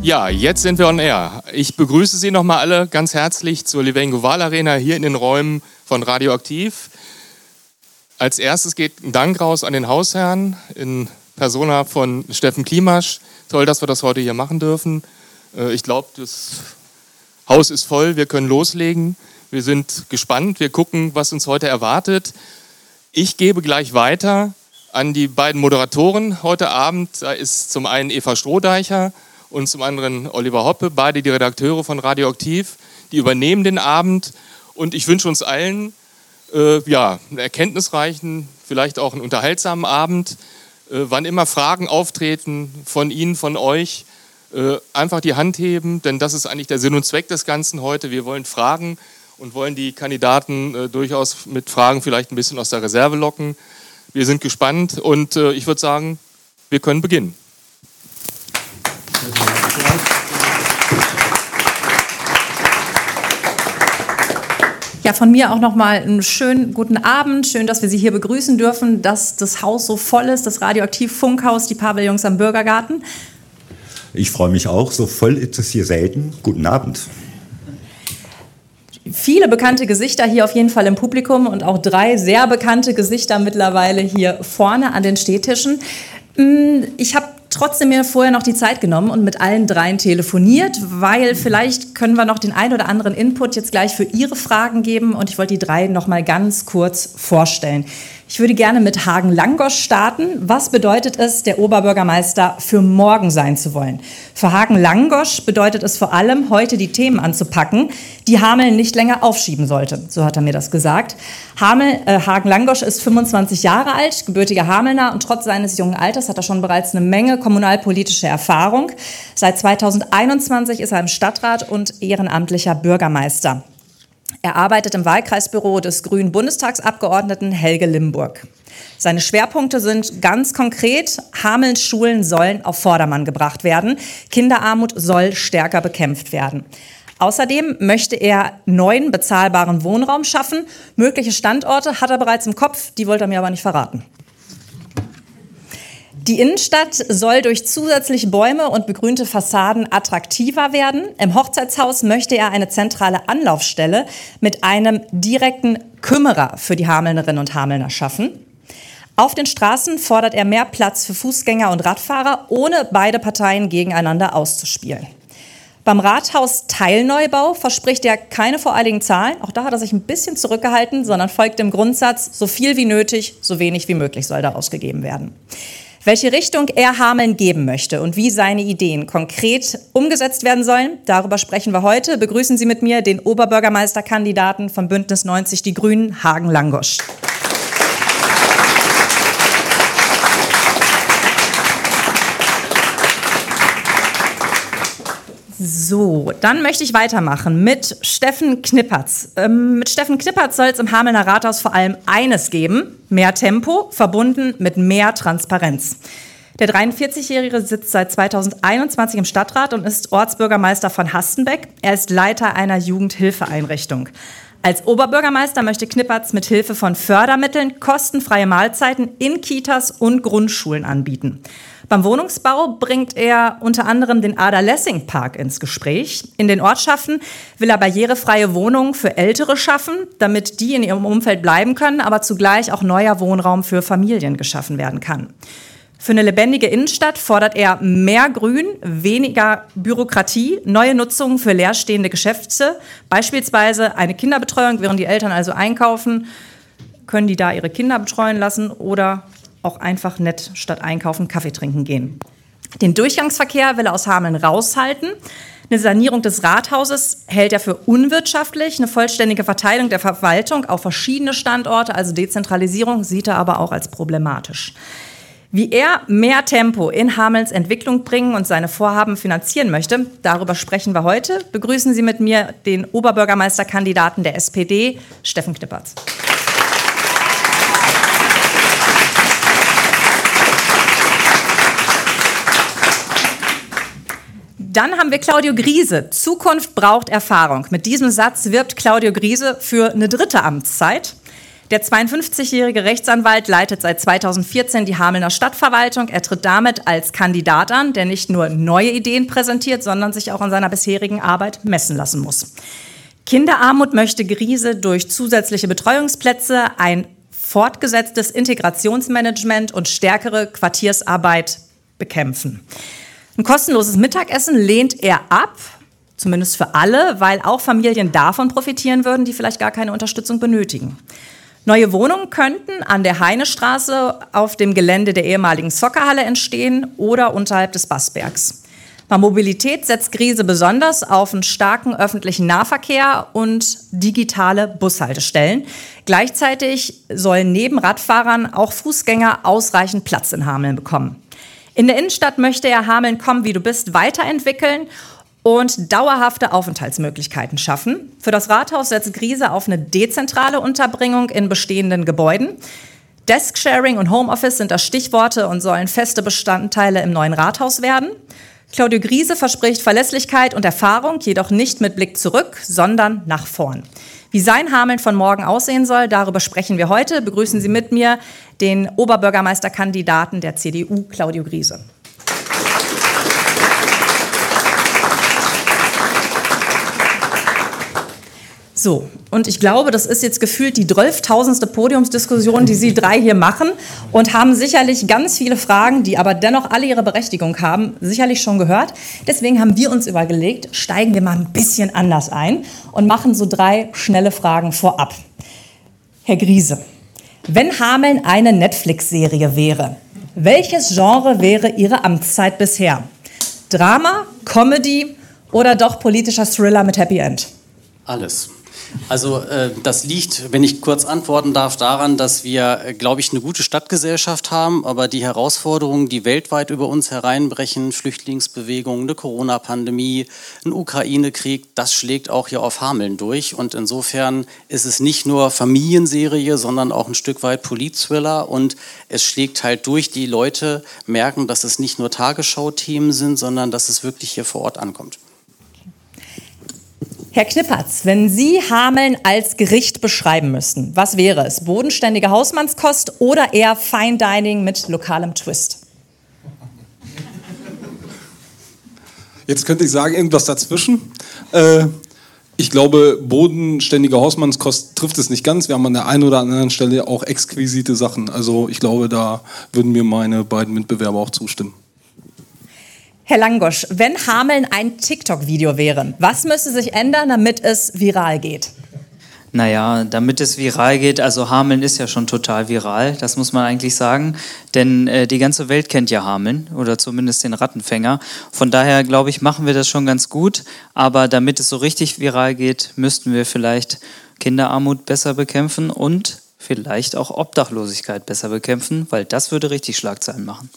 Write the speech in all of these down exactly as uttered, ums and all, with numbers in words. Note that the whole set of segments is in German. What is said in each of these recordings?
Ja, jetzt sind wir on air. Ich begrüße Sie nochmal alle ganz herzlich zur Livengho Wahlarena hier in den Räumen von Radioaktiv. Als erstes geht ein Dank raus an den Hausherrn in Persona von Steffen Klimasch. Toll, dass wir das heute hier machen dürfen. Ich glaube, das Haus ist voll, wir können loslegen. Wir sind gespannt, wir gucken, was uns heute erwartet. Ich gebe gleich weiter an die beiden Moderatoren heute Abend. Da ist zum einen Eva Strohdeicher und zum anderen Oliver Hoppe, beide die Redakteure von Radioaktiv. Die übernehmen den Abend und ich wünsche uns allen äh, ja, einen erkenntnisreichen, vielleicht auch einen unterhaltsamen Abend. Äh, wann immer Fragen auftreten von Ihnen, von euch, äh, einfach die Hand heben, denn das ist eigentlich der Sinn und Zweck des Ganzen heute. Wir wollen fragen und wollen die Kandidaten äh, durchaus mit Fragen vielleicht ein bisschen aus der Reserve locken. Wir sind gespannt und äh, ich würde sagen, wir können beginnen. Ja, von mir auch nochmal einen schönen guten Abend. Schön, dass wir Sie hier begrüßen dürfen, dass das Haus so voll ist, das Radioaktiv-Funkhaus, die Pavillons am Bürgergarten. Ich freue mich auch, so voll ist es hier selten. Guten Abend. Viele bekannte Gesichter hier auf jeden Fall im Publikum und auch drei sehr bekannte Gesichter mittlerweile hier vorne an den Stehtischen. Ich habe trotzdem mir vorher noch die Zeit genommen und mit allen dreien telefoniert, weil vielleicht können wir noch den ein oder anderen Input jetzt gleich für Ihre Fragen geben und ich wollte die drei noch mal ganz kurz vorstellen. Ich würde gerne mit Hagen Langosch starten. Was bedeutet es, der Oberbürgermeister für morgen sein zu wollen? Für Hagen Langosch bedeutet es vor allem, heute die Themen anzupacken, die Hameln nicht länger aufschieben sollte. So hat er mir das gesagt. Hamel, äh, Hagen Langosch ist fünfundzwanzig Jahre alt, gebürtiger Hamelner und trotz seines jungen Alters hat er schon bereits eine Menge kommunalpolitische Erfahrung. Seit zweitausendeinundzwanzig ist er im Stadtrat und ehrenamtlicher Bürgermeister. Er arbeitet im Wahlkreisbüro des grünen Bundestagsabgeordneten Helge Limburg. Seine Schwerpunkte sind ganz konkret: Hamelns Schulen sollen auf Vordermann gebracht werden, Kinderarmut soll stärker bekämpft werden. Außerdem möchte er neuen bezahlbaren Wohnraum schaffen. Mögliche Standorte hat er bereits im Kopf, die wollte er mir aber nicht verraten. Die Innenstadt soll durch zusätzliche Bäume und begrünte Fassaden attraktiver werden. Im Hochzeitshaus möchte er eine zentrale Anlaufstelle mit einem direkten Kümmerer für die Hamelnerinnen und Hamelner schaffen. Auf den Straßen fordert er mehr Platz für Fußgänger und Radfahrer, ohne beide Parteien gegeneinander auszuspielen. Beim Rathaus-Teilneubau verspricht er keine voreiligen Zahlen. Auch da hat er sich ein bisschen zurückgehalten, sondern folgt dem Grundsatz, so viel wie nötig, so wenig wie möglich soll da ausgegeben werden. Welche Richtung er Hameln geben möchte und wie seine Ideen konkret umgesetzt werden sollen, darüber sprechen wir heute. Begrüßen Sie mit mir den Oberbürgermeisterkandidaten von Bündnis neunzig Die Grünen, Hagen Langosch. So, dann möchte ich weitermachen mit Steffen Knippertz. Ähm, mit Steffen Knippertz soll es im Hamelner Rathaus vor allem eines geben: mehr Tempo, verbunden mit mehr Transparenz. Der dreiundvierzigjährige sitzt seit zweitausendeinundzwanzig im Stadtrat und ist Ortsbürgermeister von Hastenbeck. Er ist Leiter einer Jugendhilfeeinrichtung. Als Oberbürgermeister möchte Knippertz mit Hilfe von Fördermitteln kostenfreie Mahlzeiten in Kitas und Grundschulen anbieten. Beim Wohnungsbau bringt er unter anderem den Ada-Lessing-Park ins Gespräch. In den Ortschaften will er barrierefreie Wohnungen für Ältere schaffen, damit die in ihrem Umfeld bleiben können, aber zugleich auch neuer Wohnraum für Familien geschaffen werden kann. Für eine lebendige Innenstadt fordert er mehr Grün, weniger Bürokratie, neue Nutzungen für leerstehende Geschäfte, beispielsweise eine Kinderbetreuung, während die Eltern also einkaufen, können die da ihre Kinder betreuen lassen oder auch einfach nett statt einkaufen Kaffee trinken gehen. Den Durchgangsverkehr will er aus Hameln raushalten. Eine Sanierung des Rathauses hält er für unwirtschaftlich. Eine vollständige Verteilung der Verwaltung auf verschiedene Standorte, also Dezentralisierung, sieht er aber auch als problematisch. Wie er mehr Tempo in Hamelns Entwicklung bringen und seine Vorhaben finanzieren möchte, darüber sprechen wir heute. Begrüßen Sie mit mir den Oberbürgermeisterkandidaten der S P D, Steffen Knippertz. Dann haben wir Claudio Griese. Zukunft braucht Erfahrung. Mit diesem Satz wirbt Claudio Griese für eine dritte Amtszeit. Der zweiundfünfzigjährige Rechtsanwalt leitet seit zweitausendvierzehn die Hamelner Stadtverwaltung. Er tritt damit als Kandidat an, der nicht nur neue Ideen präsentiert, sondern sich auch an seiner bisherigen Arbeit messen lassen muss. Kinderarmut möchte Griese durch zusätzliche Betreuungsplätze, ein fortgesetztes Integrationsmanagement und stärkere Quartiersarbeit bekämpfen. Ein kostenloses Mittagessen lehnt er ab, zumindest für alle, weil auch Familien davon profitieren würden, die vielleicht gar keine Unterstützung benötigen. Neue Wohnungen könnten an der Heinestraße auf dem Gelände der ehemaligen Soccerhalle entstehen oder unterhalb des Bassbergs. Bei Mobilität setzt Griese besonders auf einen starken öffentlichen Nahverkehr und digitale Bushaltestellen. Gleichzeitig sollen neben Radfahrern auch Fußgänger ausreichend Platz in Hameln bekommen. In der Innenstadt möchte er Hameln komm wie du bist weiterentwickeln und dauerhafte Aufenthaltsmöglichkeiten schaffen. Für das Rathaus setzt Griese auf eine dezentrale Unterbringung in bestehenden Gebäuden. Desk-Sharing und Homeoffice sind da Stichworte und sollen feste Bestandteile im neuen Rathaus werden. Claudio Griese verspricht Verlässlichkeit und Erfahrung, jedoch nicht mit Blick zurück, sondern nach vorn. Wie sein Hameln von morgen aussehen soll, darüber sprechen wir heute. Begrüßen Sie mit mir den Oberbürgermeisterkandidaten der C D U, Claudio Griese. So, und ich glaube, das ist jetzt gefühlt die zwölftausendste Podiumsdiskussion, die Sie drei hier machen und haben sicherlich ganz viele Fragen, die aber dennoch alle ihre Berechtigung haben, sicherlich schon gehört. Deswegen haben wir uns überlegt, steigen wir mal ein bisschen anders ein und machen so drei schnelle Fragen vorab. Herr Griese, wenn Hameln eine Netflix-Serie wäre, welches Genre wäre Ihre Amtszeit bisher? Drama, Comedy oder doch politischer Thriller mit Happy End? Alles. Also äh, das liegt, wenn ich kurz antworten darf, daran, dass wir, äh, glaube ich, eine gute Stadtgesellschaft haben, aber die Herausforderungen, die weltweit über uns hereinbrechen, Flüchtlingsbewegungen, eine Corona-Pandemie, ein Ukraine-Krieg, das schlägt auch hier auf Hameln durch. Und insofern ist es nicht nur Familienserie, sondern auch ein Stück weit Polit-Thriller und es schlägt halt durch. Die Leute merken, dass es nicht nur Tagesschau-Themen sind, sondern dass es wirklich hier vor Ort ankommt. Herr Knippertz, wenn Sie Hameln als Gericht beschreiben müssten, was wäre es? Bodenständige Hausmannskost oder eher Fine Dining mit lokalem Twist? Jetzt könnte ich sagen, irgendwas dazwischen. Äh, ich glaube, bodenständige Hausmannskost trifft es nicht ganz. Wir haben an der einen oder anderen Stelle auch exquisite Sachen. Also ich glaube, da würden mir meine beiden Mitbewerber auch zustimmen. Herr Langosch, wenn Hameln ein TikTok-Video wäre, was müsste sich ändern, damit es viral geht? Naja, damit es viral geht, also Hameln ist ja schon total viral, das muss man eigentlich sagen, denn äh, die ganze Welt kennt ja Hameln oder zumindest den Rattenfänger. Von daher, glaube ich, machen wir das schon ganz gut, aber damit es so richtig viral geht, müssten wir vielleicht Kinderarmut besser bekämpfen und vielleicht auch Obdachlosigkeit besser bekämpfen, weil das würde richtig Schlagzeilen machen.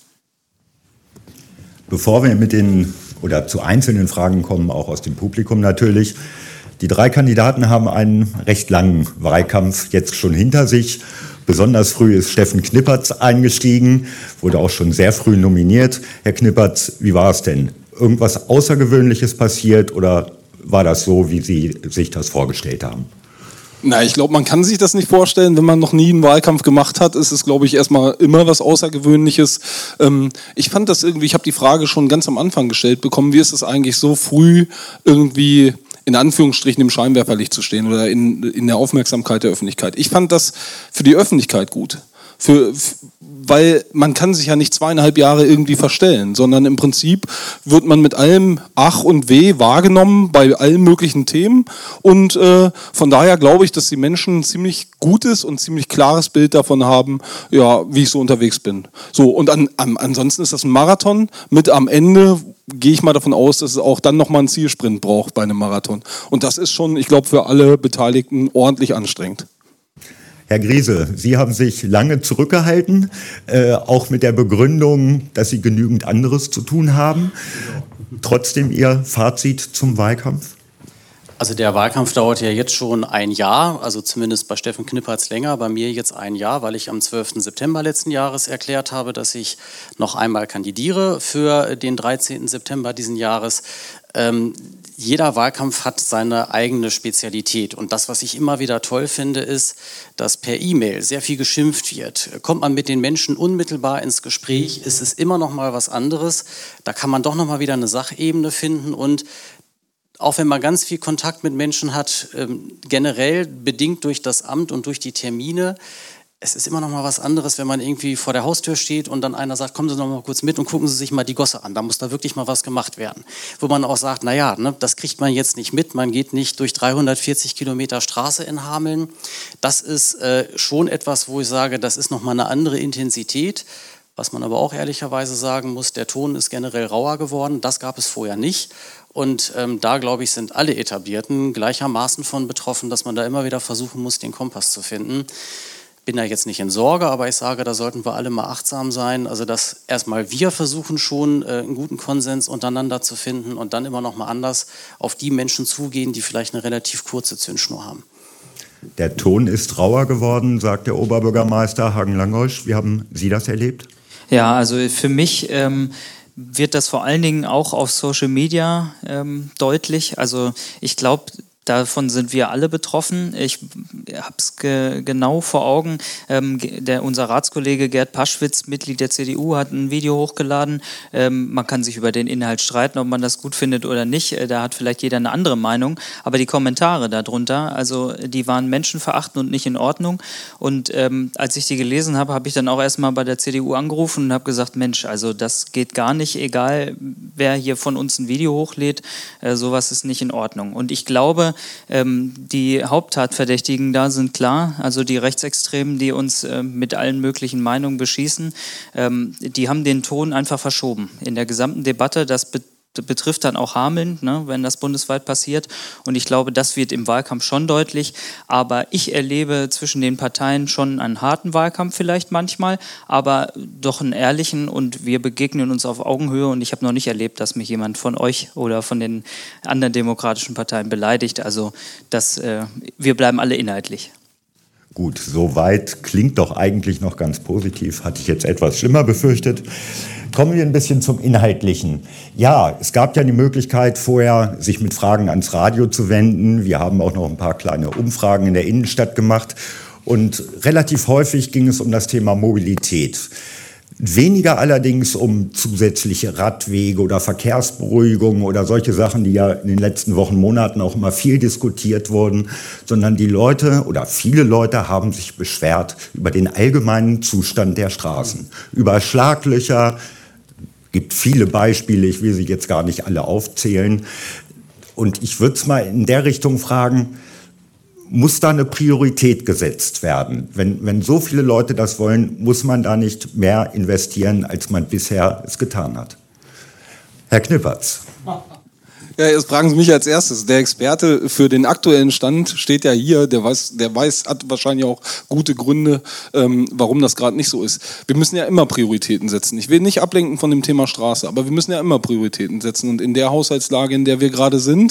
Bevor wir mit den oder zu einzelnen Fragen kommen, auch aus dem Publikum natürlich. Die drei Kandidaten haben einen recht langen Wahlkampf jetzt schon hinter sich. Besonders früh ist Steffen Knippertz eingestiegen, wurde auch schon sehr früh nominiert. Herr Knippertz, wie war es denn? Irgendwas Außergewöhnliches passiert oder war das so, wie Sie sich das vorgestellt haben? Na, ich glaube, man kann sich das nicht vorstellen, wenn man noch nie einen Wahlkampf gemacht hat. Ist es, glaube ich, erstmal immer was Außergewöhnliches. Ähm, ich fand das irgendwie, ich habe die Frage schon ganz am Anfang gestellt bekommen, wie ist es eigentlich so früh irgendwie in Anführungsstrichen im Scheinwerferlicht zu stehen oder in, in der Aufmerksamkeit der Öffentlichkeit. Ich fand das für die Öffentlichkeit gut. Für, weil man kann sich ja nicht zweieinhalb Jahre irgendwie verstellen, sondern im Prinzip wird man mit allem Ach und Weh wahrgenommen bei allen möglichen Themen und äh, von daher glaube ich, dass die Menschen ein ziemlich gutes und ziemlich klares Bild davon haben, ja, wie ich so unterwegs bin. So, und an, an, ansonsten ist das ein Marathon mit am Ende, gehe ich mal davon aus, dass es auch dann nochmal einen Zielsprint braucht bei einem Marathon. Und das ist schon, ich glaube, für alle Beteiligten ordentlich anstrengend. Herr Griese, Sie haben sich lange zurückgehalten, äh, auch mit der Begründung, dass Sie genügend anderes zu tun haben. Trotzdem Ihr Fazit zum Wahlkampf? Also der Wahlkampf dauert ja jetzt schon ein Jahr, also zumindest bei Steffen Knippertz länger, bei mir jetzt ein Jahr, weil ich am zwölften September letzten Jahres erklärt habe, dass ich noch einmal kandidiere für den dreizehnten September diesen Jahres. Ähm, jeder Wahlkampf hat seine eigene Spezialität und das, was ich immer wieder toll finde, ist, dass per E-Mail sehr viel geschimpft wird. Kommt man mit den Menschen unmittelbar ins Gespräch, ist es immer noch mal was anderes. Da kann man doch noch mal wieder eine Sachebene finden und auch wenn man ganz viel Kontakt mit Menschen hat, ähm, generell bedingt durch das Amt und durch die Termine, es ist immer noch mal was anderes, wenn man irgendwie vor der Haustür steht und dann einer sagt, kommen Sie noch mal kurz mit und gucken Sie sich mal die Gosse an, da muss da wirklich mal was gemacht werden. Wo man auch sagt, naja, ne, das kriegt man jetzt nicht mit, man geht nicht durch dreihundertvierzig Kilometer Straße in Hameln. Das ist äh, schon etwas, wo ich sage, das ist noch mal eine andere Intensität. Was man aber auch ehrlicherweise sagen muss, der Ton ist generell rauer geworden, das gab es vorher nicht. Und ähm, da, glaube ich, sind alle Etablierten gleichermaßen von betroffen, dass man da immer wieder versuchen muss, den Kompass zu finden. Bin da jetzt nicht in Sorge, aber ich sage, da sollten wir alle mal achtsam sein. Also, dass erstmal wir versuchen schon, äh, einen guten Konsens untereinander zu finden und dann immer noch mal anders auf die Menschen zugehen, die vielleicht eine relativ kurze Zündschnur haben. Der Ton ist rauer geworden, sagt der Oberbürgermeister Hagen-Langolsch. Wie haben Sie das erlebt? Ja, also für mich ähm, wird das vor allen Dingen auch auf Social Media ähm, deutlich. Also ich glaube, davon sind wir alle betroffen. Ich habe es ge genau vor Augen. Ähm, der, unser Ratskollege Gerd Paschwitz, Mitglied der C D U, hat ein Video hochgeladen. Ähm, man kann sich über den Inhalt streiten, ob man das gut findet oder nicht. Äh, da hat vielleicht jeder eine andere Meinung. Aber die Kommentare darunter, also die waren menschenverachtend und nicht in Ordnung. Und ähm, als ich die gelesen habe, habe ich dann auch erstmal bei der C D U angerufen und habe gesagt, Mensch, also das geht gar nicht, egal wer hier von uns ein Video hochlädt, äh, sowas ist nicht in Ordnung. Und ich glaube, Ähm, die Haupttatverdächtigen da sind klar, also die Rechtsextremen, die uns äh, mit allen möglichen Meinungen beschießen, ähm, die haben den Ton einfach verschoben. In der gesamten Debatte, das be betrifft dann auch Hameln, ne, wenn das bundesweit passiert. Und ich glaube, das wird im Wahlkampf schon deutlich. Aber ich erlebe zwischen den Parteien schon einen harten Wahlkampf vielleicht manchmal, aber doch einen ehrlichen und wir begegnen uns auf Augenhöhe. Und ich habe noch nicht erlebt, dass mich jemand von euch oder von den anderen demokratischen Parteien beleidigt. Also das, äh, wir bleiben alle inhaltlich. Gut, soweit klingt doch eigentlich noch ganz positiv. Hatte ich jetzt etwas schlimmer befürchtet. Kommen wir ein bisschen zum Inhaltlichen. Ja, es gab ja die Möglichkeit vorher, sich mit Fragen ans Radio zu wenden. Wir haben auch noch ein paar kleine Umfragen in der Innenstadt gemacht. Und relativ häufig ging es um das Thema Mobilität. Weniger allerdings um zusätzliche Radwege oder Verkehrsberuhigung oder solche Sachen, die ja in den letzten Wochen, Monaten auch immer viel diskutiert wurden, sondern die Leute oder viele Leute haben sich beschwert über den allgemeinen Zustand der Straßen, über Schlaglöcher. Gibt viele Beispiele, ich will sie jetzt gar nicht alle aufzählen. Und ich würde es mal in der Richtung fragen, muss da eine Priorität gesetzt werden? Wenn, wenn so viele Leute das wollen, muss man da nicht mehr investieren, als man bisher es getan hat? Herr Knippertz. Ja, jetzt fragen Sie mich als erstes. Der Experte für den aktuellen Stand steht ja hier, der weiß, der weiß, hat wahrscheinlich auch gute Gründe, ähm, warum das gerade nicht so ist. Wir müssen ja immer Prioritäten setzen. Ich will nicht ablenken von dem Thema Straße, aber wir müssen ja immer Prioritäten setzen. Und in der Haushaltslage, in der wir gerade sind,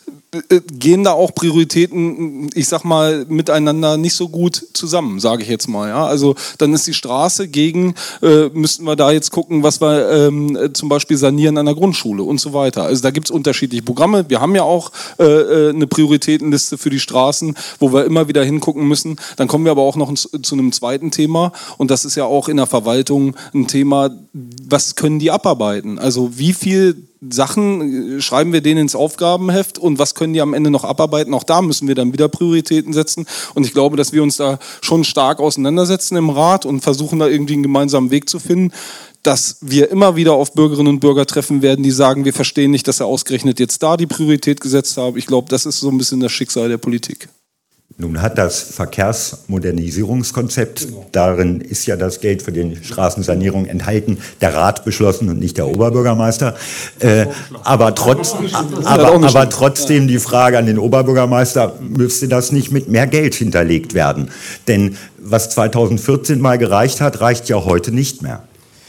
gehen da auch Prioritäten, ich sag mal, miteinander nicht so gut zusammen, sage ich jetzt mal. Ja? Also dann ist die Straße gegen, äh, müssten wir da jetzt gucken, was wir ähm, zum Beispiel sanieren an der Grundschule und so weiter. Also da gibt es unterschiedliche Programme. Wir haben ja auch äh, eine Prioritätenliste für die Straßen, wo wir immer wieder hingucken müssen. Dann kommen wir aber auch noch zu, zu einem zweiten Thema und das ist ja auch in der Verwaltung ein Thema, was können die abarbeiten? Also wie viel Sachen schreiben wir denen ins Aufgabenheft und was können die am Ende noch abarbeiten? Auch da müssen wir dann wieder Prioritäten setzen und ich glaube, dass wir uns da schon stark auseinandersetzen im Rat und versuchen da irgendwie einen gemeinsamen Weg zu finden, dass wir immer wieder auf Bürgerinnen und Bürger treffen werden, die sagen, wir verstehen nicht, dass er ausgerechnet jetzt da die Priorität gesetzt hat. Ich glaube, das ist so ein bisschen das Schicksal der Politik. Nun hat das Verkehrsmodernisierungskonzept, genau. Darin ist ja das Geld für die Straßensanierung enthalten, der Rat beschlossen und nicht der Oberbürgermeister. Äh, aber, trotz, aber, aber trotzdem die Frage an den Oberbürgermeister, müsste das nicht mit mehr Geld hinterlegt werden? Denn was zweitausendvierzehn mal gereicht hat, reicht ja heute nicht mehr.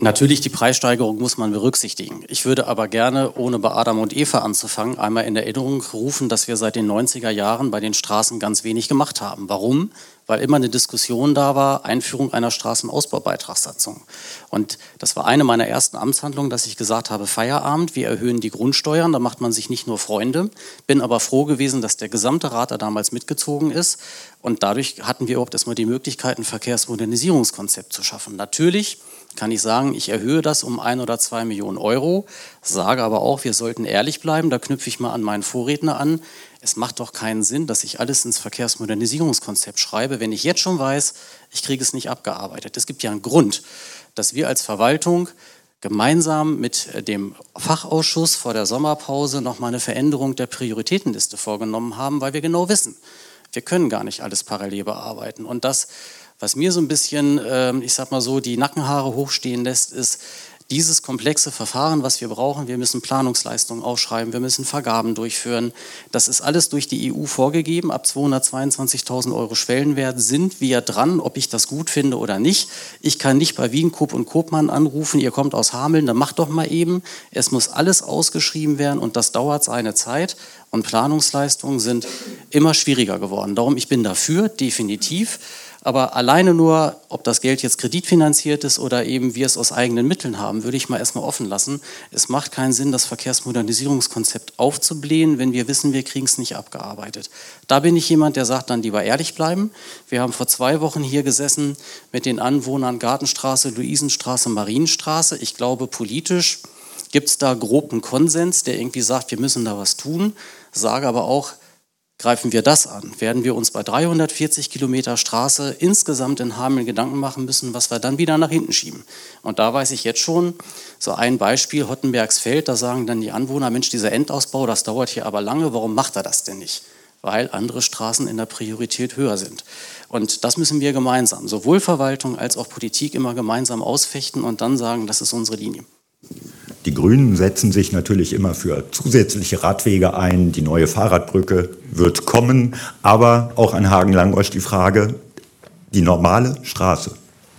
Natürlich, die Preissteigerung muss man berücksichtigen. Ich würde aber gerne, ohne bei Adam und Eva anzufangen, einmal in Erinnerung rufen, dass wir seit den neunziger Jahren bei den Straßen ganz wenig gemacht haben. Warum? Weil immer eine Diskussion da war, Einführung einer Straßenausbaubeitragssatzung. Und das war eine meiner ersten Amtshandlungen, dass ich gesagt habe, Feierabend, wir erhöhen die Grundsteuern, da macht man sich nicht nur Freunde. Bin aber froh gewesen, dass der gesamte Rat da damals mitgezogen ist. Und dadurch hatten wir überhaupt erstmal die Möglichkeit, ein Verkehrsmodernisierungskonzept zu schaffen. Natürlich kann ich sagen, ich erhöhe das um ein oder zwei Millionen Euro, sage aber auch, wir sollten ehrlich bleiben, da knüpfe ich mal an meinen Vorredner an. Es macht doch keinen Sinn, dass ich alles ins Verkehrsmodernisierungskonzept schreibe, wenn ich jetzt schon weiß, ich kriege es nicht abgearbeitet. Es gibt ja einen Grund, dass wir als Verwaltung gemeinsam mit dem Fachausschuss vor der Sommerpause nochmal eine Veränderung der Prioritätenliste vorgenommen haben, weil wir genau wissen, wir können gar nicht alles parallel bearbeiten. Und das, was mir so ein bisschen, ich sag mal so, die Nackenhaare hochstehen lässt, ist dieses komplexe Verfahren, was wir brauchen. Wir müssen Planungsleistungen aufschreiben, wir müssen Vergaben durchführen. Das ist alles durch die E U vorgegeben. Ab zweihundertzweiundzwanzigtausend Euro Schwellenwert sind wir dran, ob ich das gut finde oder nicht. Ich kann nicht bei Wienkoop und Koopmann anrufen, ihr kommt aus Hameln, dann macht doch mal eben. Es muss alles ausgeschrieben werden und das dauert seine Zeit. Und Planungsleistungen sind immer schwieriger geworden. Darum, ich bin dafür, definitiv. Aber alleine nur, ob das Geld jetzt kreditfinanziert ist oder eben wir es aus eigenen Mitteln haben, würde ich mal erstmal offen lassen. Es macht keinen Sinn, das Verkehrsmodernisierungskonzept aufzublähen, wenn wir wissen, wir kriegen es nicht abgearbeitet. Da bin ich jemand, der sagt, dann lieber ehrlich bleiben. Wir haben vor zwei Wochen hier gesessen mit den Anwohnern Gartenstraße, Luisenstraße, Marienstraße. Ich glaube, politisch gibt es da groben Konsens, der irgendwie sagt, wir müssen da was tun. Sage aber auch, greifen wir das an, werden wir uns bei dreihundertvierzig Kilometer Straße insgesamt in Hameln Gedanken machen müssen, was wir dann wieder nach hinten schieben. Und da weiß ich jetzt schon, so ein Beispiel, Hottenbergsfeld, da sagen dann die Anwohner, Mensch, dieser Endausbau, das dauert hier aber lange, warum macht er das denn nicht? Weil andere Straßen in der Priorität höher sind. Und das müssen wir gemeinsam, sowohl Verwaltung als auch Politik, immer gemeinsam ausfechten und dann sagen, das ist unsere Linie. Die Grünen setzen sich natürlich immer für zusätzliche Radwege ein. Die neue Fahrradbrücke wird kommen. Aber auch an Hagen-Langosch die Frage, die normale Straße.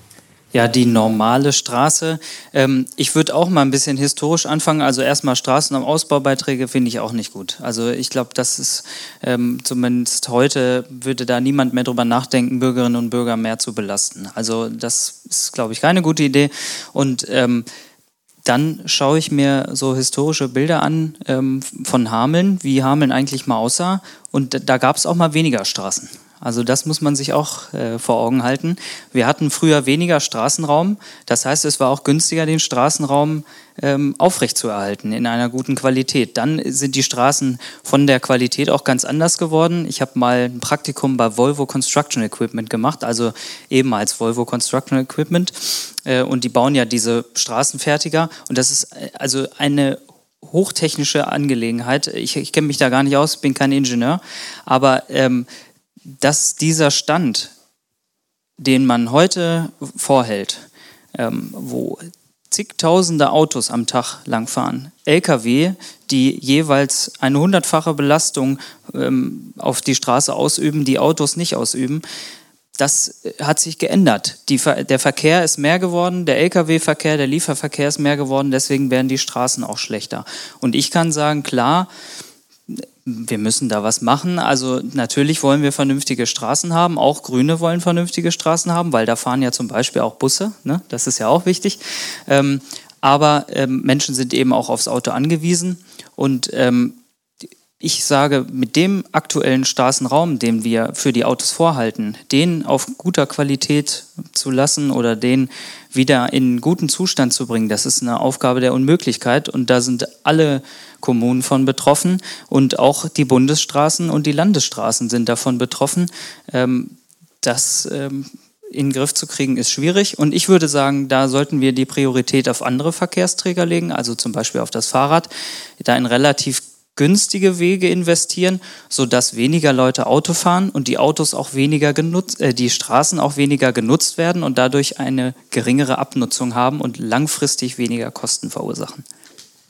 Ja, die normale Straße. Ähm, ich würde auch mal ein bisschen historisch anfangen. Also erstmal Straßen- und Ausbaubeiträge finde ich auch nicht gut. Also ich glaube, das ist ähm, zumindest heute würde da niemand mehr drüber nachdenken, Bürgerinnen und Bürger mehr zu belasten. Also das ist, glaube ich, keine gute Idee. Und ähm, dann schaue ich mir so historische Bilder an ähm, von Hameln, wie Hameln eigentlich mal aussah. Und da gab es auch mal weniger Straßen. Also das muss man sich auch äh, vor Augen halten. Wir hatten früher weniger Straßenraum. Das heißt, es war auch günstiger, den Straßenraum ähm, aufrechtzuerhalten in einer guten Qualität. Dann sind die Straßen von der Qualität auch ganz anders geworden. Ich habe mal ein Praktikum bei Volvo Construction Equipment gemacht, also eben als Volvo Construction Equipment. Äh, und die bauen ja diese Straßenfertiger. Und das ist äh, also eine hochtechnische Angelegenheit. Ich, ich kenne mich da gar nicht aus, bin kein Ingenieur. Aber ähm, dass dieser Stand, den man heute vorhält, ähm, wo zigtausende Autos am Tag langfahren, L K W, die jeweils eine hundertfache Belastung ähm, auf die Straße ausüben, die Autos nicht ausüben, das hat sich geändert. Die, der Verkehr ist mehr geworden, der L K W-Verkehr, der Lieferverkehr ist mehr geworden, deswegen werden die Straßen auch schlechter. Und ich kann sagen, klar, wir müssen da was machen. Also natürlich wollen wir vernünftige Straßen haben. Auch Grüne wollen vernünftige Straßen haben, weil da fahren ja zum Beispiel auch Busse. Ne? Das ist ja auch wichtig. Ähm, aber ähm, Menschen sind eben auch aufs Auto angewiesen. Und ähm, ich sage, mit dem aktuellen Straßenraum, den wir für die Autos vorhalten, den auf guter Qualität zu lassen oder den wieder in guten Zustand zu bringen, das ist eine Aufgabe der Unmöglichkeit. Und da sind alle Kommunen von betroffen und auch die Bundesstraßen und die Landesstraßen sind davon betroffen. Ähm, das ähm, in den Griff zu kriegen, ist schwierig. Und ich würde sagen, da sollten wir die Priorität auf andere Verkehrsträger legen, also zum Beispiel auf das Fahrrad, da in relativ günstige Wege investieren, sodass weniger Leute Auto fahren und die Autos auch weniger genutzt, äh, die Straßen auch weniger genutzt werden und dadurch eine geringere Abnutzung haben und langfristig weniger Kosten verursachen.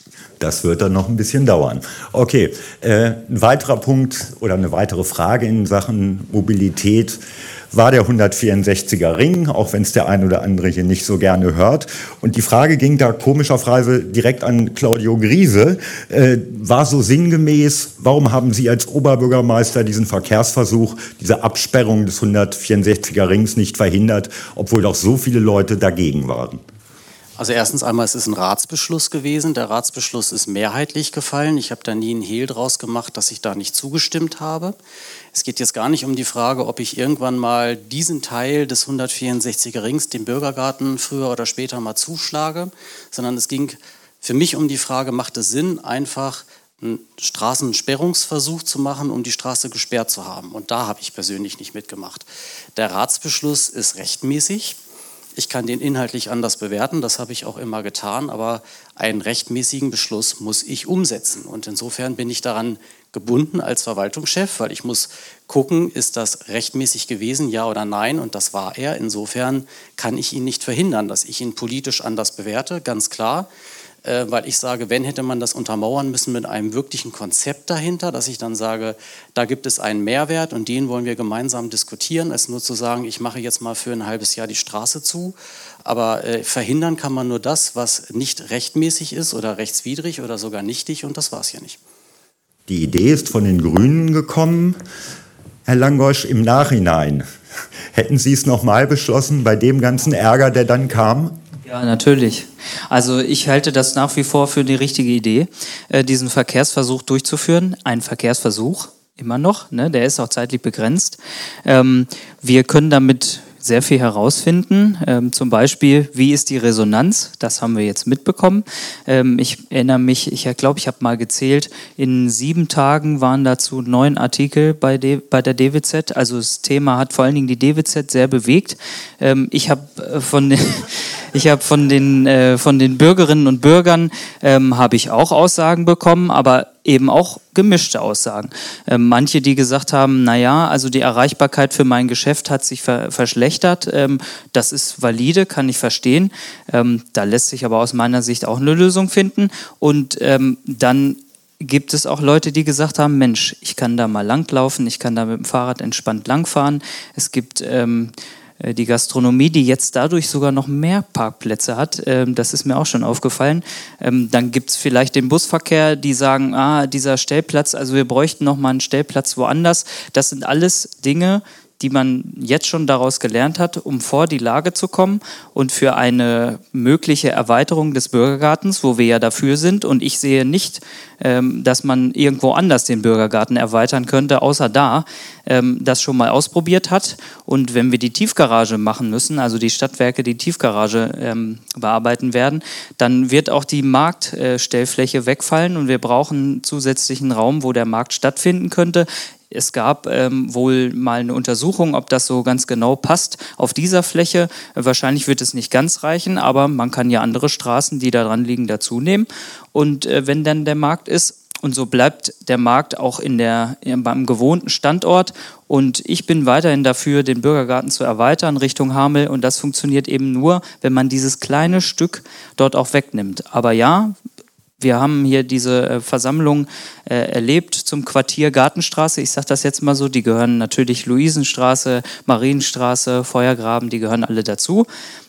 Das wird dann noch ein bisschen dauern. Okay, äh, ein weiterer Punkt oder eine weitere Frage in Sachen Mobilität war der hundertvierundsechziger Ring, auch wenn es der ein oder andere hier nicht so gerne hört. Und die Frage ging da komischerweise direkt an Claudio Griese, äh, war so sinngemäß, warum haben Sie als Oberbürgermeister diesen Verkehrsversuch, diese Absperrung des hundertvierundsechziger Rings nicht verhindert, obwohl doch so viele Leute dagegen waren? Also erstens einmal, es ist ein Ratsbeschluss gewesen. Der Ratsbeschluss ist mehrheitlich gefallen. Ich habe da nie einen Hehl draus gemacht, dass ich da nicht zugestimmt habe. Es geht jetzt gar nicht um die Frage, ob ich irgendwann mal diesen Teil des hundertvierundsechziger Rings, dem Bürgergarten, früher oder später mal zuschlage, sondern es ging für mich um die Frage, macht es Sinn, einfach einen Straßensperrungsversuch zu machen, um die Straße gesperrt zu haben. Und da habe ich persönlich nicht mitgemacht. Der Ratsbeschluss ist rechtmäßig. Ich kann den inhaltlich anders bewerten, das habe ich auch immer getan, aber einen rechtmäßigen Beschluss muss ich umsetzen. Und insofern bin ich daran gebunden als Verwaltungschef, weil ich muss gucken, ist das rechtmäßig gewesen, ja oder nein, und das war er. Insofern kann ich ihn nicht verhindern, dass ich ihn politisch anders bewerte, ganz klar. Weil ich sage, wenn, hätte man das untermauern müssen mit einem wirklichen Konzept dahinter, dass ich dann sage, da gibt es einen Mehrwert und den wollen wir gemeinsam diskutieren, als nur zu sagen, ich mache jetzt mal für ein halbes Jahr die Straße zu. Aber äh, verhindern kann man nur das, was nicht rechtmäßig ist oder rechtswidrig oder sogar nichtig, und das war es ja nicht. Die Idee ist von den Grünen gekommen. Herr Langosch, im Nachhinein, hätten Sie es nochmal beschlossen bei dem ganzen Ärger, der dann kam? Ja, natürlich. Also ich halte das nach wie vor für die richtige Idee, äh, diesen Verkehrsversuch durchzuführen. Ein Verkehrsversuch, immer noch, ne? Der ist auch zeitlich begrenzt. Ähm, wir können damit sehr viel herausfinden, ähm, zum Beispiel, wie ist die Resonanz, das haben wir jetzt mitbekommen. Ähm, ich erinnere mich, ich glaube, ich habe mal gezählt, in sieben Tagen waren dazu neun Artikel bei, D, bei der D W Z, also das Thema hat vor allen Dingen die D W Z sehr bewegt. Ähm, ich habe äh, von den Ich habe von den äh, von den Bürgerinnen und Bürgern ähm, habe ich auch Aussagen bekommen, aber eben auch gemischte Aussagen. Ähm, manche, die gesagt haben, na ja, also die Erreichbarkeit für mein Geschäft hat sich ver- verschlechtert. Ähm, das ist valide, kann ich verstehen. Ähm, da lässt sich aber aus meiner Sicht auch eine Lösung finden. Und ähm, dann gibt es auch Leute, die gesagt haben, Mensch, ich kann da mal langlaufen, ich kann da mit dem Fahrrad entspannt langfahren. Es gibt ähm, die Gastronomie, die jetzt dadurch sogar noch mehr Parkplätze hat, ähm, das ist mir auch schon aufgefallen. Ähm, dann gibt es vielleicht den Busverkehr, die sagen, ah, dieser Stellplatz, also wir bräuchten noch mal einen Stellplatz woanders. Das sind alles Dinge, die man jetzt schon daraus gelernt hat, um vor die Lage zu kommen und für eine mögliche Erweiterung des Bürgergartens, wo wir ja dafür sind. Und ich sehe nicht, ähm, dass man irgendwo anders den Bürgergarten erweitern könnte, außer da, ähm, das schon mal ausprobiert hat. Und wenn wir die Tiefgarage machen müssen, also die Stadtwerke die Tiefgarage ähm, bearbeiten werden, dann wird auch die Marktstellfläche äh, wegfallen und wir brauchen zusätzlichen Raum, wo der Markt stattfinden könnte. Es gab ähm, wohl mal eine Untersuchung, ob das so ganz genau passt auf dieser Fläche. Wahrscheinlich wird es nicht ganz reichen, aber man kann ja andere Straßen, die da dran liegen, dazu nehmen. Und äh, wenn dann der Markt ist, und so bleibt der Markt auch in der, beim gewohnten Standort. Und ich bin weiterhin dafür, den Bürgergarten zu erweitern Richtung Hamel. Und das funktioniert eben nur, wenn man dieses kleine Stück dort auch wegnimmt. Aber ja, wir haben hier diese äh, Versammlung äh, erlebt zum Quartier Gartenstraße. Ich sage das jetzt mal so, die gehören natürlich Luisenstraße, Marienstraße, Feuergraben, die gehören alle dazu.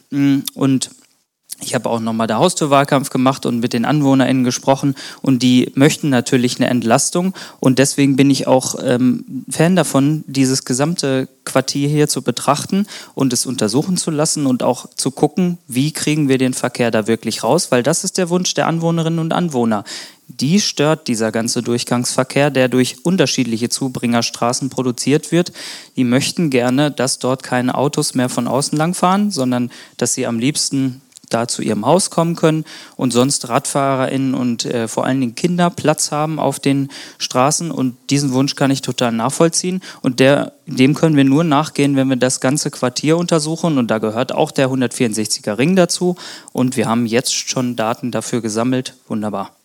Und ich habe auch nochmal der Haustürwahlkampf gemacht und mit den AnwohnerInnen gesprochen und die möchten natürlich eine Entlastung und deswegen bin ich auch ähm, Fan davon, dieses gesamte Quartier hier zu betrachten und es untersuchen zu lassen und auch zu gucken, wie kriegen wir den Verkehr da wirklich raus, weil das ist der Wunsch der Anwohnerinnen und Anwohner. Die stört dieser ganze Durchgangsverkehr, der durch unterschiedliche Zubringerstraßen produziert wird. Die möchten gerne, dass dort keine Autos mehr von außen langfahren, sondern dass sie am liebsten da zu ihrem Haus kommen können und sonst RadfahrerInnen und äh, vor allen Dingen Kinder Platz haben auf den Straßen und diesen Wunsch kann ich total nachvollziehen und der, dem können wir nur nachgehen, wenn wir das ganze Quartier untersuchen und da gehört auch der hundertvierundsechziger Ring dazu und wir haben jetzt schon Daten dafür gesammelt, wunderbar.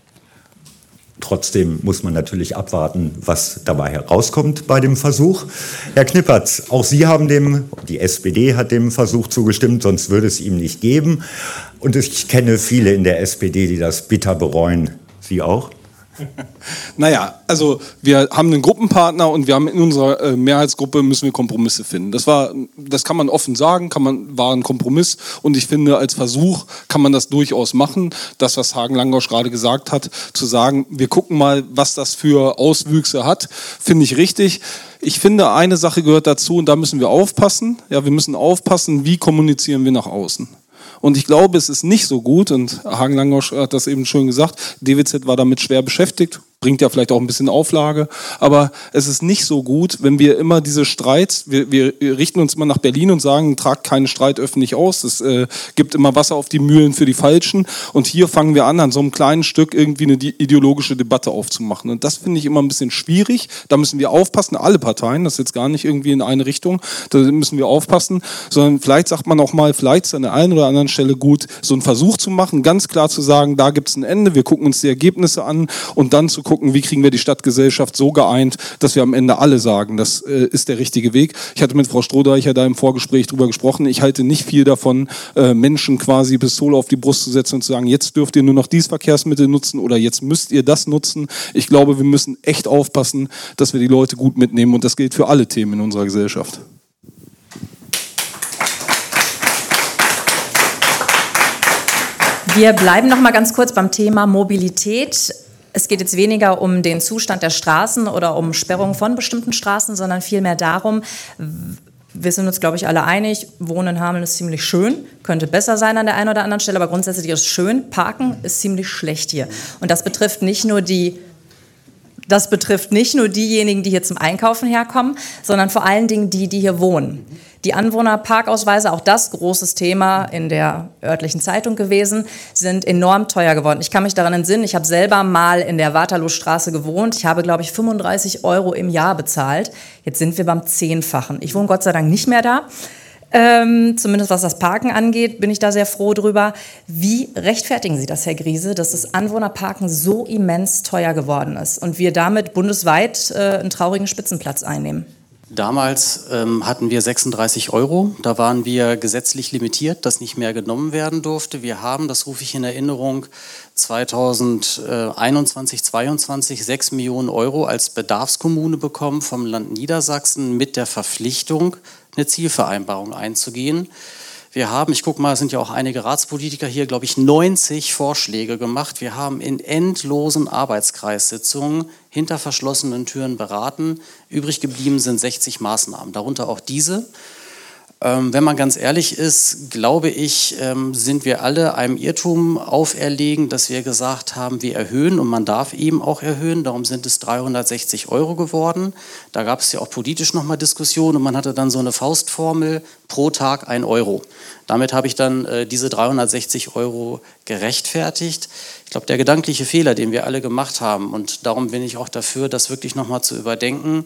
Trotzdem muss man natürlich abwarten, was dabei herauskommt bei dem Versuch. Herr Knippertz, auch Sie haben dem, die S P D hat dem Versuch zugestimmt, sonst würde es ihm nicht geben. Und ich kenne viele in der S P D, die das bitter bereuen, Sie auch? Naja, also wir haben einen Gruppenpartner und wir haben in unserer äh, Mehrheitsgruppe müssen wir Kompromisse finden. Das war, das kann man offen sagen, kann man, war ein Kompromiss und ich finde, als Versuch kann man das durchaus machen. Das, was Hagen Langosch gerade gesagt hat, zu sagen, wir gucken mal, was das für Auswüchse hat, finde ich richtig. Ich finde, eine Sache gehört dazu und da müssen wir aufpassen. Ja, wir müssen aufpassen, wie kommunizieren wir nach außen. Und ich glaube, es ist nicht so gut, und Hagen Langosch hat das eben schön gesagt, D W Z war damit schwer beschäftigt, bringt ja vielleicht auch ein bisschen Auflage, aber es ist nicht so gut, wenn wir immer diese Streits, wir, wir richten uns immer nach Berlin und sagen, tragt keinen Streit öffentlich aus, es äh, gibt immer Wasser auf die Mühlen für die Falschen und hier fangen wir an, an so einem kleinen Stück irgendwie eine ideologische Debatte aufzumachen und das finde ich immer ein bisschen schwierig, da müssen wir aufpassen, alle Parteien, das ist jetzt gar nicht irgendwie in eine Richtung, da müssen wir aufpassen, sondern vielleicht sagt man auch mal, vielleicht ist an der einen oder anderen Stelle gut, so einen Versuch zu machen, ganz klar zu sagen, da gibt es ein Ende, wir gucken uns die Ergebnisse an und dann zu gucken, wie kriegen wir die Stadtgesellschaft so geeint, dass wir am Ende alle sagen, das äh, ist der richtige Weg. Ich hatte mit Frau Strohdeicher da im Vorgespräch drüber gesprochen. Ich halte nicht viel davon, äh, Menschen quasi Pistole auf die Brust zu setzen und zu sagen, jetzt dürft ihr nur noch dieses Verkehrsmittel nutzen oder jetzt müsst ihr das nutzen. Ich glaube, wir müssen echt aufpassen, dass wir die Leute gut mitnehmen und das gilt für alle Themen in unserer Gesellschaft. Wir bleiben noch mal ganz kurz beim Thema Mobilität. Es geht jetzt weniger um den Zustand der Straßen oder um Sperrung von bestimmten Straßen, sondern vielmehr darum, wir sind uns, glaube ich, alle einig, Wohnen in Hameln ist ziemlich schön, könnte besser sein an der einen oder anderen Stelle, aber grundsätzlich ist es schön, Parken ist ziemlich schlecht hier. Und das betrifft nicht nur die Das betrifft nicht nur diejenigen, die hier zum Einkaufen herkommen, sondern vor allen Dingen die, die hier wohnen. Die Anwohnerparkausweise, auch das großes Thema in der örtlichen Zeitung gewesen, sind enorm teuer geworden. Ich kann mich daran entsinnen, ich habe selber mal in der Waterloostraße gewohnt. Ich habe, glaube ich, fünfunddreißig Euro im Jahr bezahlt. Jetzt sind wir beim Zehnfachen. Ich wohne Gott sei Dank nicht mehr da. Ähm, zumindest was das Parken angeht, bin ich da sehr froh drüber. Wie rechtfertigen Sie das, Herr Griese, dass das Anwohnerparken so immens teuer geworden ist und wir damit bundesweit äh, einen traurigen Spitzenplatz einnehmen? Damals ähm, hatten wir sechsunddreißig Euro, da waren wir gesetzlich limitiert, dass nicht mehr genommen werden durfte. Wir haben, das rufe ich in Erinnerung, zweitausendeinundzwanzig, zweiundzwanzig sechs Millionen Euro als Bedarfskommune bekommen vom Land Niedersachsen mit der Verpflichtung, eine Zielvereinbarung einzugehen. Wir haben, ich gucke mal, es sind ja auch einige Ratspolitiker hier, glaube ich, neunzig Vorschläge gemacht. Wir haben in endlosen Arbeitskreissitzungen hinter verschlossenen Türen beraten. Übrig geblieben sind sechzig Maßnahmen, darunter auch diese. Ähm, wenn man ganz ehrlich ist, glaube ich, ähm, sind wir alle einem Irrtum auferlegen, dass wir gesagt haben, wir erhöhen und man darf eben auch erhöhen. Darum sind es dreihundertsechzig Euro geworden. Da gab es ja auch politisch nochmal Diskussionen und man hatte dann so eine Faustformel, pro Tag ein Euro. Damit habe ich dann äh, diese dreihundertsechzig Euro gerechtfertigt. Ich glaube, der gedankliche Fehler, den wir alle gemacht haben, und darum bin ich auch dafür, das wirklich nochmal zu überdenken,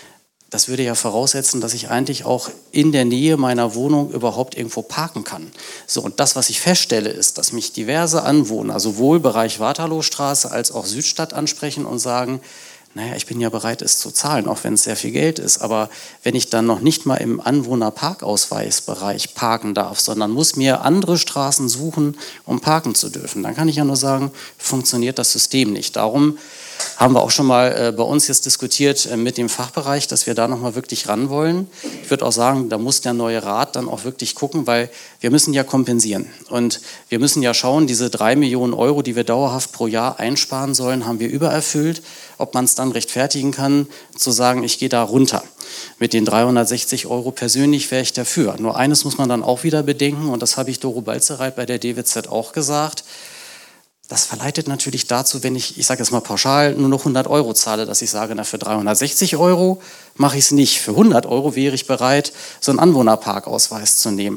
das würde ja voraussetzen, dass ich eigentlich auch in der Nähe meiner Wohnung überhaupt irgendwo parken kann. So, und das, was ich feststelle, ist, dass mich diverse Anwohner, sowohl Bereich Waterloostraße als auch Südstadt ansprechen und sagen, naja, ich bin ja bereit, es zu zahlen, auch wenn es sehr viel Geld ist. Aber wenn ich dann noch nicht mal im Anwohnerparkausweisbereich parken darf, sondern muss mir andere Straßen suchen, um parken zu dürfen, dann kann ich ja nur sagen, funktioniert das System nicht. Darum haben wir auch schon mal äh, bei uns jetzt diskutiert äh, mit dem Fachbereich, dass wir da nochmal wirklich ran wollen. Ich würde auch sagen, da muss der neue Rat dann auch wirklich gucken, weil wir müssen ja kompensieren. Und wir müssen ja schauen, diese drei Millionen Euro, die wir dauerhaft pro Jahr einsparen sollen, haben wir übererfüllt. Ob man es dann rechtfertigen kann, zu sagen, ich gehe da runter. Mit den dreihundertsechzig Euro persönlich wäre ich dafür. Nur eines muss man dann auch wieder bedenken, und das habe ich Doro Balzereit bei der D W Z auch gesagt. Das verleitet natürlich dazu, wenn ich, ich sage jetzt mal pauschal, nur noch hundert Euro zahle, dass ich sage, na, für dreihundertsechzig Euro mache ich es nicht. Für hundert Euro wäre ich bereit, so einen Anwohnerparkausweis zu nehmen.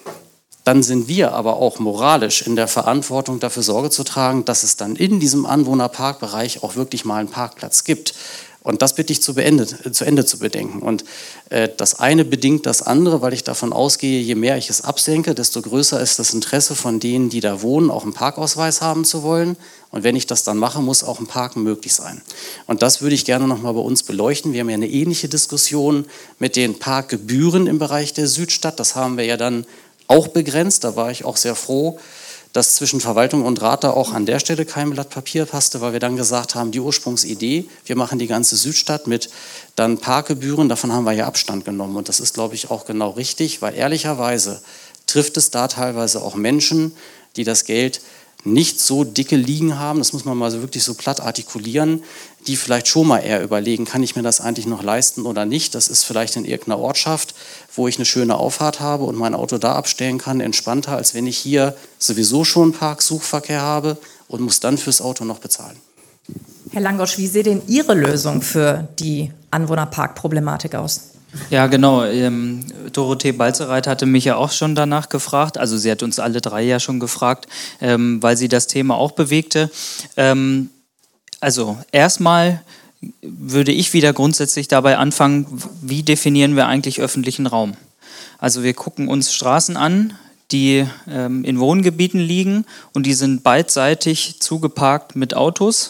Dann sind wir aber auch moralisch in der Verantwortung, dafür Sorge zu tragen, dass es dann in diesem Anwohnerparkbereich auch wirklich mal einen Parkplatz gibt. Und das bitte ich zu, beende, zu Ende zu bedenken. Und äh, das eine bedingt das andere, weil ich davon ausgehe, je mehr ich es absenke, desto größer ist das Interesse von denen, die da wohnen, auch einen Parkausweis haben zu wollen. Und wenn ich das dann mache, muss auch ein Parken möglich sein. Und das würde ich gerne noch mal bei uns beleuchten. Wir haben ja eine ähnliche Diskussion mit den Parkgebühren im Bereich der Südstadt. Das haben wir ja dann auch begrenzt. Da war ich auch sehr froh, dass zwischen Verwaltung und Rat da auch an der Stelle kein Blatt Papier passte, weil wir dann gesagt haben, die Ursprungsidee, wir machen die ganze Südstadt mit dann Parkgebühren, davon haben wir ja Abstand genommen. Und das ist, glaube ich, auch genau richtig, weil ehrlicherweise trifft es da teilweise auch Menschen, die das Geld nicht so dicke liegen haben, das muss man mal so wirklich so platt artikulieren, die vielleicht schon mal eher überlegen, kann ich mir das eigentlich noch leisten oder nicht. Das ist vielleicht in irgendeiner Ortschaft, wo ich eine schöne Auffahrt habe und mein Auto da abstellen kann, entspannter, als wenn ich hier sowieso schon Parksuchverkehr habe und muss dann fürs Auto noch bezahlen. Herr Langosch, wie sieht denn Ihre Lösung für die Anwohnerparkproblematik aus? Ja, genau. Ähm, Dorothee Balzereit hatte mich ja auch schon danach gefragt. Also sie hat uns alle drei ja schon gefragt, ähm, weil sie das Thema auch bewegte. Ähm, also erstmal würde ich wieder grundsätzlich dabei anfangen, wie definieren wir eigentlich öffentlichen Raum? Also wir gucken uns Straßen an, die ähm, in Wohngebieten liegen und die sind beidseitig zugeparkt mit Autos.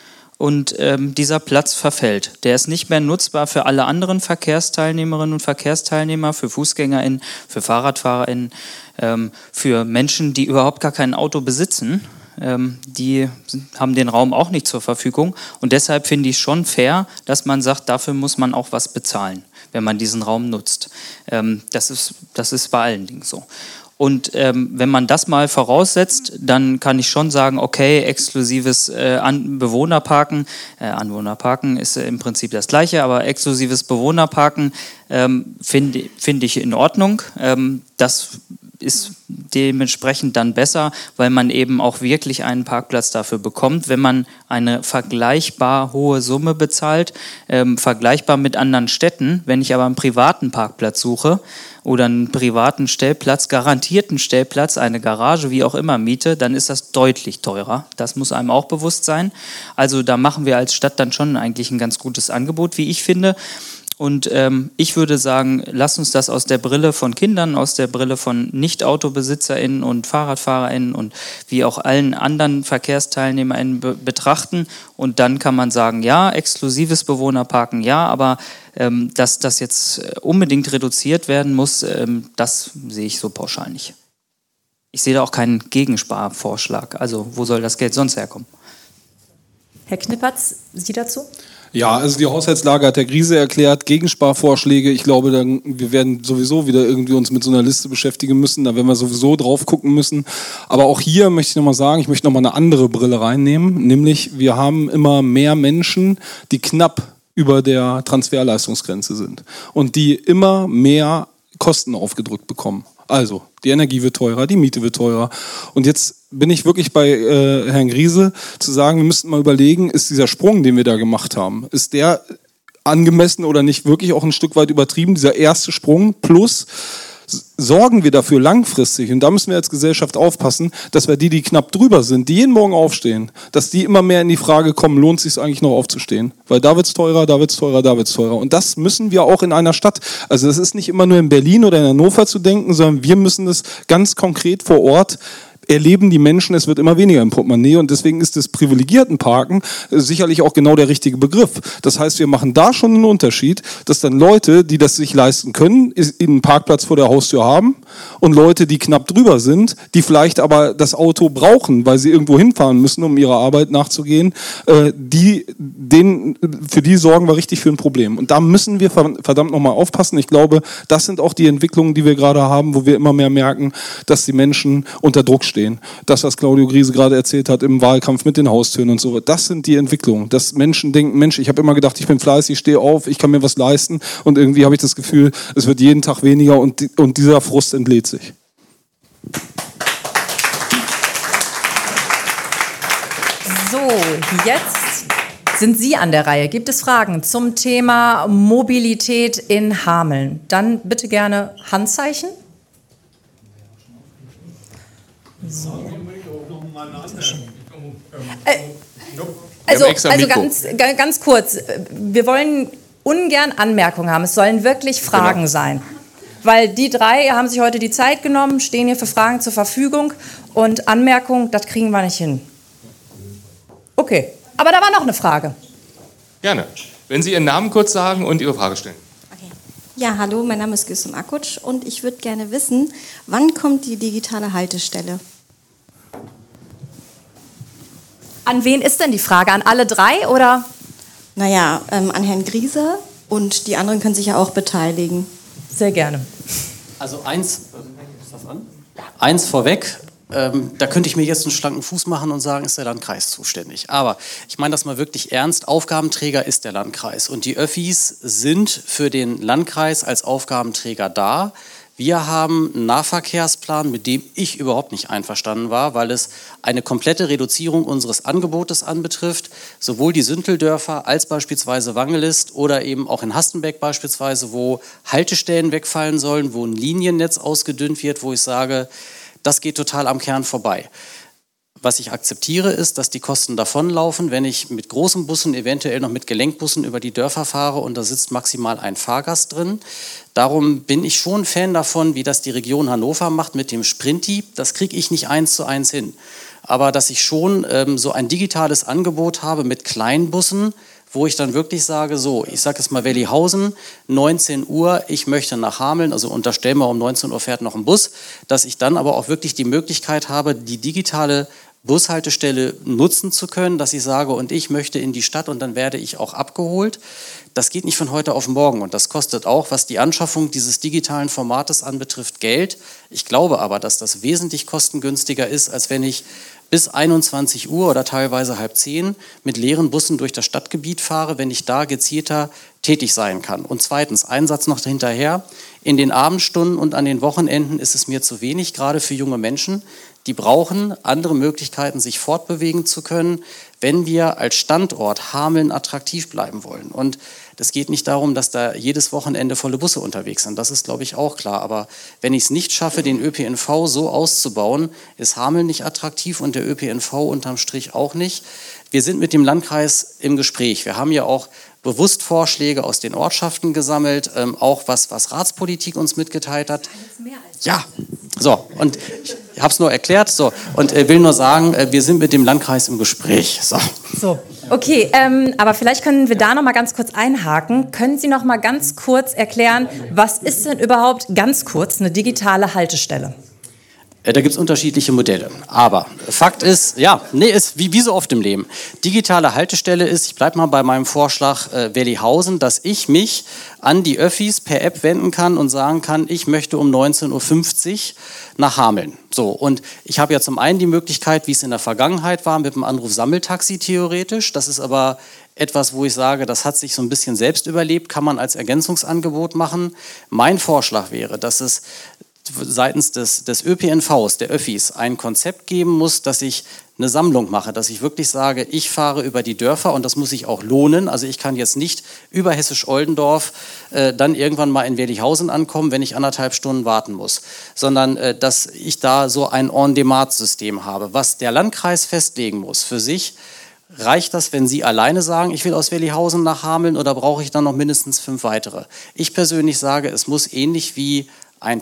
Und ähm, dieser Platz verfällt. Der ist nicht mehr nutzbar für alle anderen Verkehrsteilnehmerinnen und Verkehrsteilnehmer, für FußgängerInnen, für FahrradfahrerInnen, ähm, für Menschen, die überhaupt gar kein Auto besitzen. Ähm, die haben den Raum auch nicht zur Verfügung. Und deshalb finde ich schon fair, dass man sagt, dafür muss man auch was bezahlen, wenn man diesen Raum nutzt. Ähm, das ist, das ist bei allen Dingen so. Und ähm, wenn man das mal voraussetzt, dann kann ich schon sagen, okay, exklusives äh, An- Bewohnerparken, äh, Anwohnerparken ist äh, im Prinzip das Gleiche, aber exklusives Bewohnerparken ähm, finde find ich in Ordnung. Ähm, das ist dementsprechend dann besser, weil man eben auch wirklich einen Parkplatz dafür bekommt, wenn man eine vergleichbar hohe Summe bezahlt, ähm, vergleichbar mit anderen Städten. Wenn ich aber einen privaten Parkplatz suche oder einen privaten Stellplatz, garantierten Stellplatz, eine Garage, wie auch immer miete, dann ist das deutlich teurer. Das muss einem auch bewusst sein. Also da machen wir als Stadt dann schon eigentlich ein ganz gutes Angebot, wie ich finde. Und ähm, ich würde sagen, lass uns das aus der Brille von Kindern, aus der Brille von Nicht-AutobesitzerInnen und FahrradfahrerInnen und wie auch allen anderen VerkehrsteilnehmerInnen be- betrachten. Und dann kann man sagen, ja, exklusives Bewohnerparken, ja, aber ähm, dass das jetzt unbedingt reduziert werden muss, ähm, das sehe ich so pauschal nicht. Ich sehe da auch keinen Gegensparvorschlag. Also wo soll das Geld sonst herkommen? Herr Knippertz, Sie dazu? Ja, also die Haushaltslage hat der Krise erklärt, Gegensparvorschläge. Ich glaube, dann, wir werden sowieso wieder irgendwie uns mit so einer Liste beschäftigen müssen. Da werden wir sowieso drauf gucken müssen. Aber auch hier möchte ich nochmal sagen, ich möchte nochmal eine andere Brille reinnehmen. Nämlich, wir haben immer mehr Menschen, die knapp über der Transferleistungsgrenze sind. Und die immer mehr Kosten aufgedrückt bekommen. Also, die Energie wird teurer, die Miete wird teurer. Und jetzt bin ich wirklich bei äh, Herrn Griese zu sagen, wir müssten mal überlegen, ist dieser Sprung, den wir da gemacht haben, ist der angemessen oder nicht wirklich auch ein Stück weit übertrieben, dieser erste Sprung, plus sorgen wir dafür langfristig, und da müssen wir als Gesellschaft aufpassen, dass wir die, die knapp drüber sind, die jeden Morgen aufstehen, dass die immer mehr in die Frage kommen, lohnt es sich eigentlich noch aufzustehen? Weil da wird es teurer, da wird es teurer, da wird es teurer. Und das müssen wir auch in einer Stadt, also das ist nicht immer nur in Berlin oder in Hannover zu denken, sondern wir müssen das ganz konkret vor Ort erleben die Menschen, es wird immer weniger im Portemonnaie, und deswegen ist das Privilegiertenparken sicherlich auch genau der richtige Begriff. Das heißt, wir machen da schon einen Unterschied, dass dann Leute, die das sich leisten können, einen Parkplatz vor der Haustür haben, und Leute, die knapp drüber sind, die vielleicht aber das Auto brauchen, weil sie irgendwo hinfahren müssen, um ihrer Arbeit nachzugehen, die, denen, für die sorgen wir richtig für ein Problem. Und da müssen wir verdammt nochmal aufpassen. Ich glaube, das sind auch die Entwicklungen, die wir gerade haben, wo wir immer mehr merken, dass die Menschen unter Druck stehen. Stehen. Das, was Claudio Griese gerade erzählt hat im Wahlkampf mit den Haustüren und so, das sind die Entwicklungen. Dass Menschen denken, Mensch, ich habe immer gedacht, ich bin fleißig, ich stehe auf, ich kann mir was leisten, und irgendwie habe ich das Gefühl, es wird jeden Tag weniger, und, und dieser Frust entlädt sich. So, jetzt sind Sie an der Reihe. Gibt es Fragen zum Thema Mobilität in Hameln? Dann bitte gerne Handzeichen. So. Äh, also, also ganz, ganz kurz, wir wollen ungern Anmerkungen haben, es sollen wirklich Fragen genau. sein. Weil die drei haben sich heute die Zeit genommen, stehen hier für Fragen zur Verfügung, und Anmerkungen, das kriegen wir nicht hin. Okay, aber da war noch eine Frage. Gerne. Wenn Sie Ihren Namen kurz sagen und Ihre Frage stellen. Ja, hallo, mein Name ist Gülsüm Akutsch, und ich würde gerne wissen, wann kommt die digitale Haltestelle? An wen ist denn die Frage? An alle drei oder? Naja, ähm, an Herrn Grieser und die anderen können sich ja auch beteiligen. Sehr gerne. Also eins, ist das an? Eins vorweg, ähm, da könnte ich mir jetzt einen schlanken Fuß machen und sagen, ist der Landkreis zuständig. Aber ich meine das mal wirklich ernst, Aufgabenträger ist der Landkreis und die Öffis sind für den Landkreis als Aufgabenträger da. Wir haben einen Nahverkehrsplan, mit dem ich überhaupt nicht einverstanden war, weil es eine komplette Reduzierung unseres Angebotes anbetrifft, sowohl die Sünteldörfer als beispielsweise Wangelist oder eben auch in Hastenbeck beispielsweise, wo Haltestellen wegfallen sollen, wo ein Liniennetz ausgedünnt wird, wo ich sage, das geht total am Kern vorbei. Was ich akzeptiere, ist, dass die Kosten davonlaufen, wenn ich mit großen Bussen, eventuell noch mit Gelenkbussen über die Dörfer fahre und da sitzt maximal ein Fahrgast drin. Darum bin ich schon Fan davon, wie das die Region Hannover macht mit dem Sprinti. Das kriege ich nicht eins zu eins hin. Aber dass ich schon ähm, so ein digitales Angebot habe mit Kleinbussen, wo ich dann wirklich sage, so, ich sage jetzt mal Wellihausen, neunzehn Uhr, ich möchte nach Hameln, also unterstellen wir, um neunzehn Uhr fährt noch ein Bus, dass ich dann aber auch wirklich die Möglichkeit habe, die digitale Bushaltestelle nutzen zu können, dass ich sage, und ich möchte in die Stadt und dann werde ich auch abgeholt. Das geht nicht von heute auf morgen und das kostet auch, was die Anschaffung dieses digitalen Formates anbetrifft, Geld. Ich glaube aber, dass das wesentlich kostengünstiger ist, als wenn ich bis einundzwanzig Uhr oder teilweise halb zehn mit leeren Bussen durch das Stadtgebiet fahre, wenn ich da gezielter tätig sein kann. Und zweitens, ein Satz noch hinterher, in den Abendstunden und an den Wochenenden ist es mir zu wenig, gerade für junge Menschen. Die brauchen andere Möglichkeiten, sich fortbewegen zu können, wenn wir als Standort Hameln attraktiv bleiben wollen. Und das geht nicht darum, dass da jedes Wochenende volle Busse unterwegs sind. Das ist, glaube ich, auch klar. Aber wenn ich es nicht schaffe, den Ö P N V so auszubauen, ist Hameln nicht attraktiv und der Ö P N V unterm Strich auch nicht. Wir sind mit dem Landkreis im Gespräch. Wir haben ja auch bewusst Vorschläge aus den Ortschaften gesammelt, ähm, auch was, was Ratspolitik uns mitgeteilt hat. Ja, so, und ich habe es nur erklärt, so, und äh, will nur sagen, äh, wir sind mit dem Landkreis im Gespräch. So, so. Okay, ähm, aber vielleicht können wir da noch mal ganz kurz einhaken. Können Sie noch mal ganz kurz erklären, was ist denn überhaupt, ganz kurz, eine digitale Haltestelle? Da gibt es unterschiedliche Modelle. Aber Fakt ist, ja, nee, ist wie, wie so oft im Leben. Digitale Haltestelle ist, ich bleibe mal bei meinem Vorschlag äh, Wellihausen, dass ich mich an die Öffis per App wenden kann und sagen kann, ich möchte um neunzehn Uhr fünfzig nach Hameln. So, und ich habe ja zum einen die Möglichkeit, wie es in der Vergangenheit war, mit dem Anruf Sammeltaxi theoretisch. Das ist aber etwas, wo ich sage, das hat sich so ein bisschen selbst überlebt, kann man als Ergänzungsangebot machen. Mein Vorschlag wäre, dass es seitens des, des Ö P N Vs, der Öffis, ein Konzept geben muss, dass ich eine Sammlung mache, dass ich wirklich sage, ich fahre über die Dörfer und das muss sich auch lohnen. Also ich kann jetzt nicht über Hessisch-Oldendorf äh, dann irgendwann mal in Wellihausen ankommen, wenn ich anderthalb Stunden warten muss, sondern äh, dass ich da so ein On-Demand-System habe, was der Landkreis festlegen muss für sich. Reicht das, wenn Sie alleine sagen, ich will aus Wellihausen nach Hameln oder brauche ich dann noch mindestens fünf weitere? Ich persönlich sage, es muss ähnlich wie ein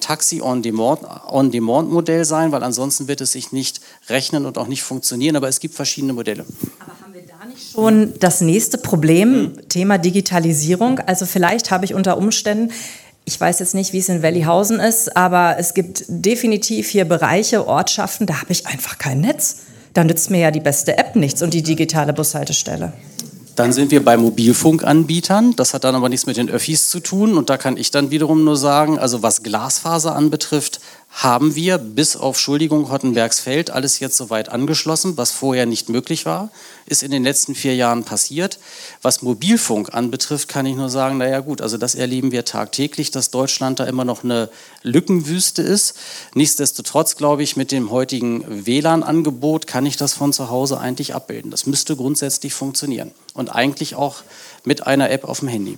Taxi-on-Demand-Modell sein, weil ansonsten wird es sich nicht rechnen und auch nicht funktionieren, aber es gibt verschiedene Modelle. Aber haben wir da nicht schon das nächste Problem, mhm. Thema Digitalisierung? Also vielleicht habe ich unter Umständen, ich weiß jetzt nicht, wie es in Wellihausen ist, aber es gibt definitiv hier Bereiche, Ortschaften, da habe ich einfach kein Netz. Da nützt mir ja die beste App nichts und die digitale Bushaltestelle. Dann sind wir bei Mobilfunkanbietern. Das hat dann aber nichts mit den Öffis zu tun. Und da kann ich dann wiederum nur sagen, also was Glasfaser anbetrifft, haben wir bis auf, Entschuldigung, Hottenbergsfeld alles jetzt soweit angeschlossen, was vorher nicht möglich war, ist in den letzten vier Jahren passiert. Was Mobilfunk anbetrifft, kann ich nur sagen, naja gut, also das erleben wir tagtäglich, dass Deutschland da immer noch eine Lückenwüste ist. Nichtsdestotrotz, glaube ich, mit dem heutigen W L A N-Angebot kann ich das von zu Hause eigentlich abbilden. Das müsste grundsätzlich funktionieren und eigentlich auch mit einer App auf dem Handy.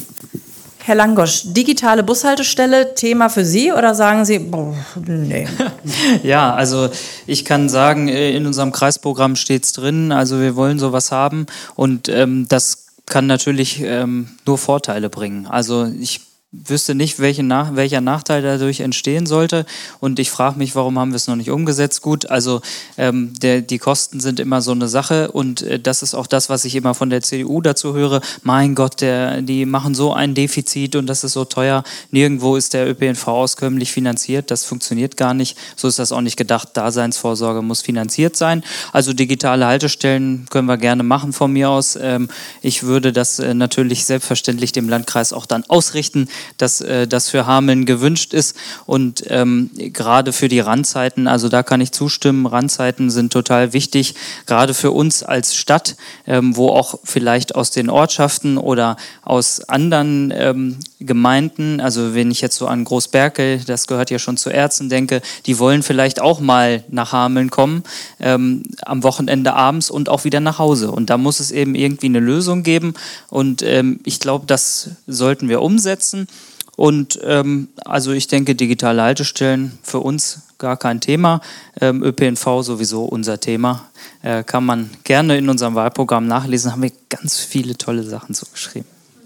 Herr Langosch, digitale Bushaltestelle, Thema für Sie oder sagen Sie, boah, nee? Ja, also ich kann sagen, in unserem Kreisprogramm steht es drin, also wir wollen sowas haben und ähm, das kann natürlich ähm, nur Vorteile bringen. Also ich wüsste nicht, welche nach, welcher Nachteil dadurch entstehen sollte. Und ich frage mich, warum haben wir es noch nicht umgesetzt? Gut, also ähm, der, die Kosten sind immer so eine Sache und äh, das ist auch das, was ich immer von der C D U dazu höre. Mein Gott, der, die machen so ein Defizit und das ist so teuer. Nirgendwo ist der Ö P N V auskömmlich finanziert. Das funktioniert gar nicht. So ist das auch nicht gedacht. Daseinsvorsorge muss finanziert sein. Also digitale Haltestellen können wir gerne machen von mir aus. Ähm, ich würde das äh, natürlich selbstverständlich dem Landkreis auch dann ausrichten, dass äh, das für Hameln gewünscht ist und ähm, gerade für die Randzeiten, also da kann ich zustimmen, Randzeiten sind total wichtig, gerade für uns als Stadt, ähm, wo auch vielleicht aus den Ortschaften oder aus anderen ähm, Gemeinden, also wenn ich jetzt so an Großberkel, das gehört ja schon zu Erzen, denke, die wollen vielleicht auch mal nach Hameln kommen, ähm, am Wochenende abends und auch wieder nach Hause und da muss es eben irgendwie eine Lösung geben und ähm, ich glaube, das sollten wir umsetzen. Und ähm, also ich denke, digitale Haltestellen für uns gar kein Thema. Ähm, Ö P N V sowieso unser Thema. Äh, kann man gerne in unserem Wahlprogramm nachlesen. Haben wir ganz viele tolle Sachen so geschrieben.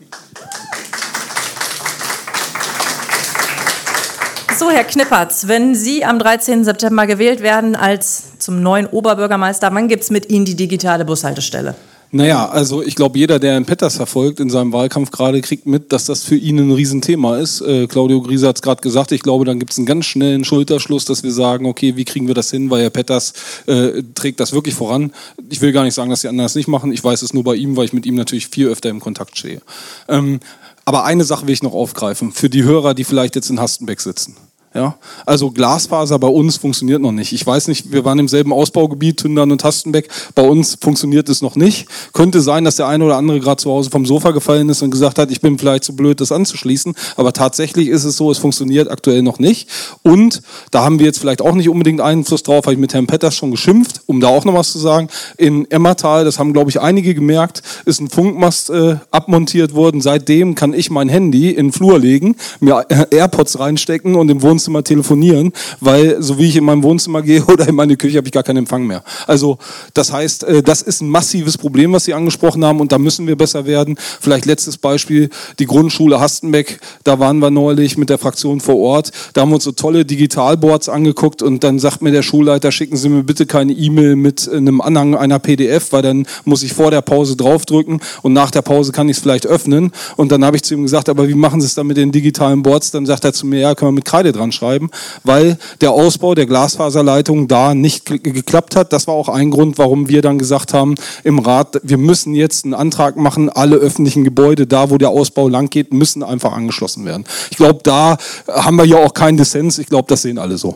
So, Herr Knippertz, wenn Sie am dreizehnten September gewählt werden als zum neuen Oberbürgermeister, wann gibt es mit Ihnen die digitale Bushaltestelle? Naja, also ich glaube, jeder, der Herrn Petters verfolgt in seinem Wahlkampf gerade, kriegt mit, dass das für ihn ein Riesenthema ist. Äh, Claudio Griese hat es gerade gesagt, ich glaube, dann gibt es einen ganz schnellen Schulterschluss, dass wir sagen, okay, wie kriegen wir das hin, weil Herr Petters äh, trägt das wirklich voran. Ich will gar nicht sagen, dass die anderen das nicht machen, ich weiß es nur bei ihm, weil ich mit ihm natürlich viel öfter im Kontakt stehe. Ähm, aber eine Sache will ich noch aufgreifen, für die Hörer, die vielleicht jetzt in Hastenbeck sitzen. Ja, also Glasfaser bei uns funktioniert noch nicht. Ich weiß nicht, wir waren im selben Ausbaugebiet, Tündern und Hastenbeck. Bei uns funktioniert es noch nicht. Könnte sein, dass der eine oder andere gerade zu Hause vom Sofa gefallen ist und gesagt hat, ich bin vielleicht zu blöd, das anzuschließen. Aber tatsächlich ist es so, es funktioniert aktuell noch nicht. Und da haben wir jetzt vielleicht auch nicht unbedingt Einfluss drauf, habe ich mit Herrn Petters schon geschimpft, um da auch noch was zu sagen. In Emmertal, das haben glaube ich einige gemerkt, ist ein Funkmast äh, abmontiert worden. Seitdem kann ich mein Handy in den Flur legen, mir AirPods reinstecken und im Wohnzimmer telefonieren, weil so wie ich in meinem Wohnzimmer gehe oder in meine Küche, habe ich gar keinen Empfang mehr. Also das heißt, das ist ein massives Problem, was Sie angesprochen haben und da müssen wir besser werden. Vielleicht letztes Beispiel, die Grundschule Hastenbeck, da waren wir neulich mit der Fraktion vor Ort, da haben wir uns so tolle Digitalboards angeguckt und dann sagt mir der Schulleiter, schicken Sie mir bitte keine E-Mail mit einem Anhang einer P D F, weil dann muss ich vor der Pause draufdrücken und nach der Pause kann ich es vielleicht öffnen und dann habe ich zu ihm gesagt, aber wie machen Sie es dann mit den digitalen Boards? Dann sagt er zu mir, ja, können wir mit Kreide dran schreiben, weil der Ausbau der Glasfaserleitung da nicht geklappt hat. Das war auch ein Grund, warum wir dann gesagt haben im Rat, wir müssen jetzt einen Antrag machen, alle öffentlichen Gebäude, da wo der Ausbau lang geht, müssen einfach angeschlossen werden. Ich glaube, da haben wir ja auch keinen Dissens. Ich glaube, das sehen alle so.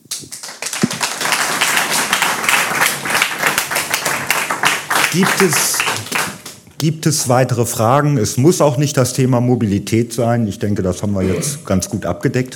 Gibt es, gibt es weitere Fragen? Es muss auch nicht das Thema Mobilität sein. Ich denke, das haben wir jetzt ganz gut abgedeckt.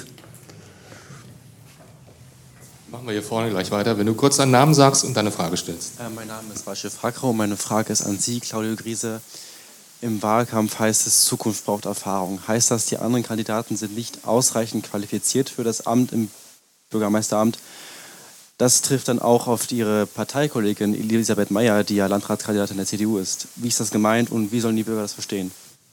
Machen wir hier vorne gleich weiter, wenn du kurz deinen Namen sagst und deine Frage stellst. Äh, mein Name ist Walche Frackrau und meine Frage ist an Sie, Claudio Griese. Im Wahlkampf heißt es, Zukunft braucht Erfahrung. Heißt das, die anderen Kandidaten sind nicht ausreichend qualifiziert für das Amt im Bürgermeisteramt? Das trifft dann auch auf Ihre Parteikollegin Elisabeth Meyer, die ja Landratskandidatin der C D U ist. Wie ist das gemeint und wie sollen die Bürger das verstehen?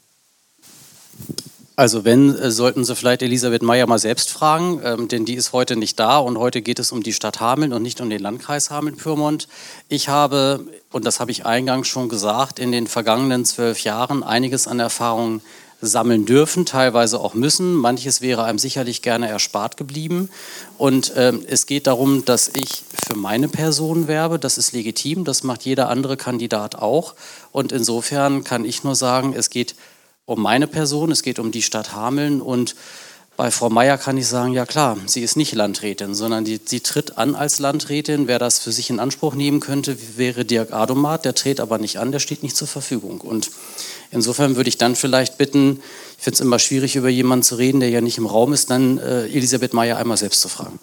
Also wenn, äh, sollten Sie vielleicht Elisabeth Meyer mal selbst fragen, ähm, denn die ist heute nicht da und heute geht es um die Stadt Hameln und nicht um den Landkreis Hameln-Pyrmont. Ich habe, und das habe ich eingangs schon gesagt, in den vergangenen zwölf Jahren einiges an Erfahrungen sammeln dürfen, teilweise auch müssen. Manches wäre einem sicherlich gerne erspart geblieben. Und ähm, es geht darum, dass ich für meine Person werbe. Das ist legitim, das macht jeder andere Kandidat auch. Und insofern kann ich nur sagen, es geht um meine Person, es geht um die Stadt Hameln und bei Frau Meyer kann ich sagen, ja klar, sie ist nicht Landrätin, sondern die, sie tritt an als Landrätin. Wer das für sich in Anspruch nehmen könnte, wäre Dirk Adomat, der tritt aber nicht an, der steht nicht zur Verfügung. Und insofern würde ich dann vielleicht bitten, ich finde es immer schwierig, über jemanden zu reden, der ja nicht im Raum ist, dann äh, Elisabeth Meyer einmal selbst zu fragen.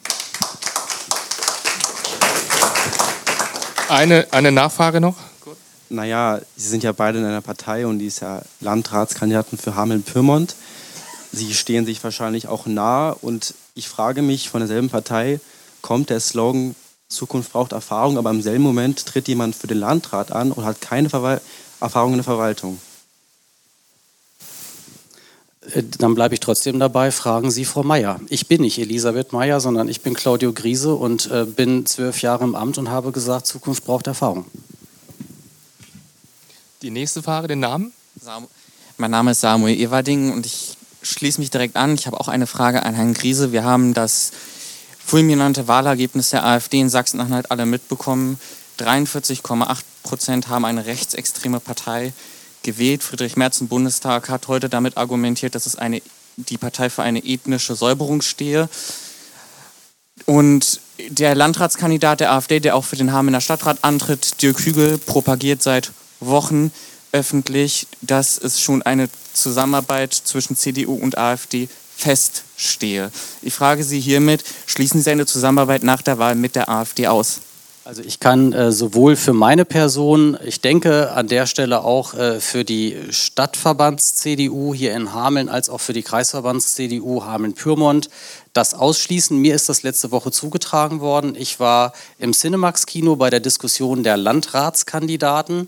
Eine, eine Nachfrage noch? Naja, Sie sind ja beide in einer Partei und die ist ja Landratskandidatin für Hameln-Pyrmont. Sie stehen sich wahrscheinlich auch nahe und ich frage mich, von derselben Partei kommt der Slogan Zukunft braucht Erfahrung, aber im selben Moment tritt jemand für den Landrat an und hat keine Verwal- Erfahrung in der Verwaltung. Dann bleibe ich trotzdem dabei, fragen Sie Frau Meier. Ich bin nicht Elisabeth Meier, sondern ich bin Claudio Griese und äh, bin zwölf Jahre im Amt und habe gesagt, Zukunft braucht Erfahrung. Die nächste Frage, den Namen? Samu- mein Name ist Samuel Everding und ich schließe mich direkt an. Ich habe auch eine Frage an Herrn Griese. Wir haben das fulminante Wahlergebnis der AfD in Sachsen-Anhalt alle mitbekommen. dreiundvierzig Komma acht Prozent haben eine rechtsextreme Partei gewählt. Friedrich Merz im Bundestag hat heute damit argumentiert, dass es eine, die Partei für eine ethnische Säuberung stehe. Und der Landratskandidat der AfD, der auch für den Hamelner Stadtrat antritt, Dirk Hügel, propagiert seit Wochen öffentlich, dass es schon eine Zusammenarbeit zwischen C D U und AfD feststehe. Ich frage Sie hiermit, schließen Sie eine Zusammenarbeit nach der Wahl mit der AfD aus? Also ich kann äh, sowohl für meine Person, ich denke an der Stelle auch äh, für die Stadtverbands-C D U hier in Hameln, als auch für die Kreisverbands-C D U Hameln-Pyrmont das ausschließen. Mir ist das letzte Woche zugetragen worden. Ich war im Cinemax-Kino bei der Diskussion der Landratskandidaten.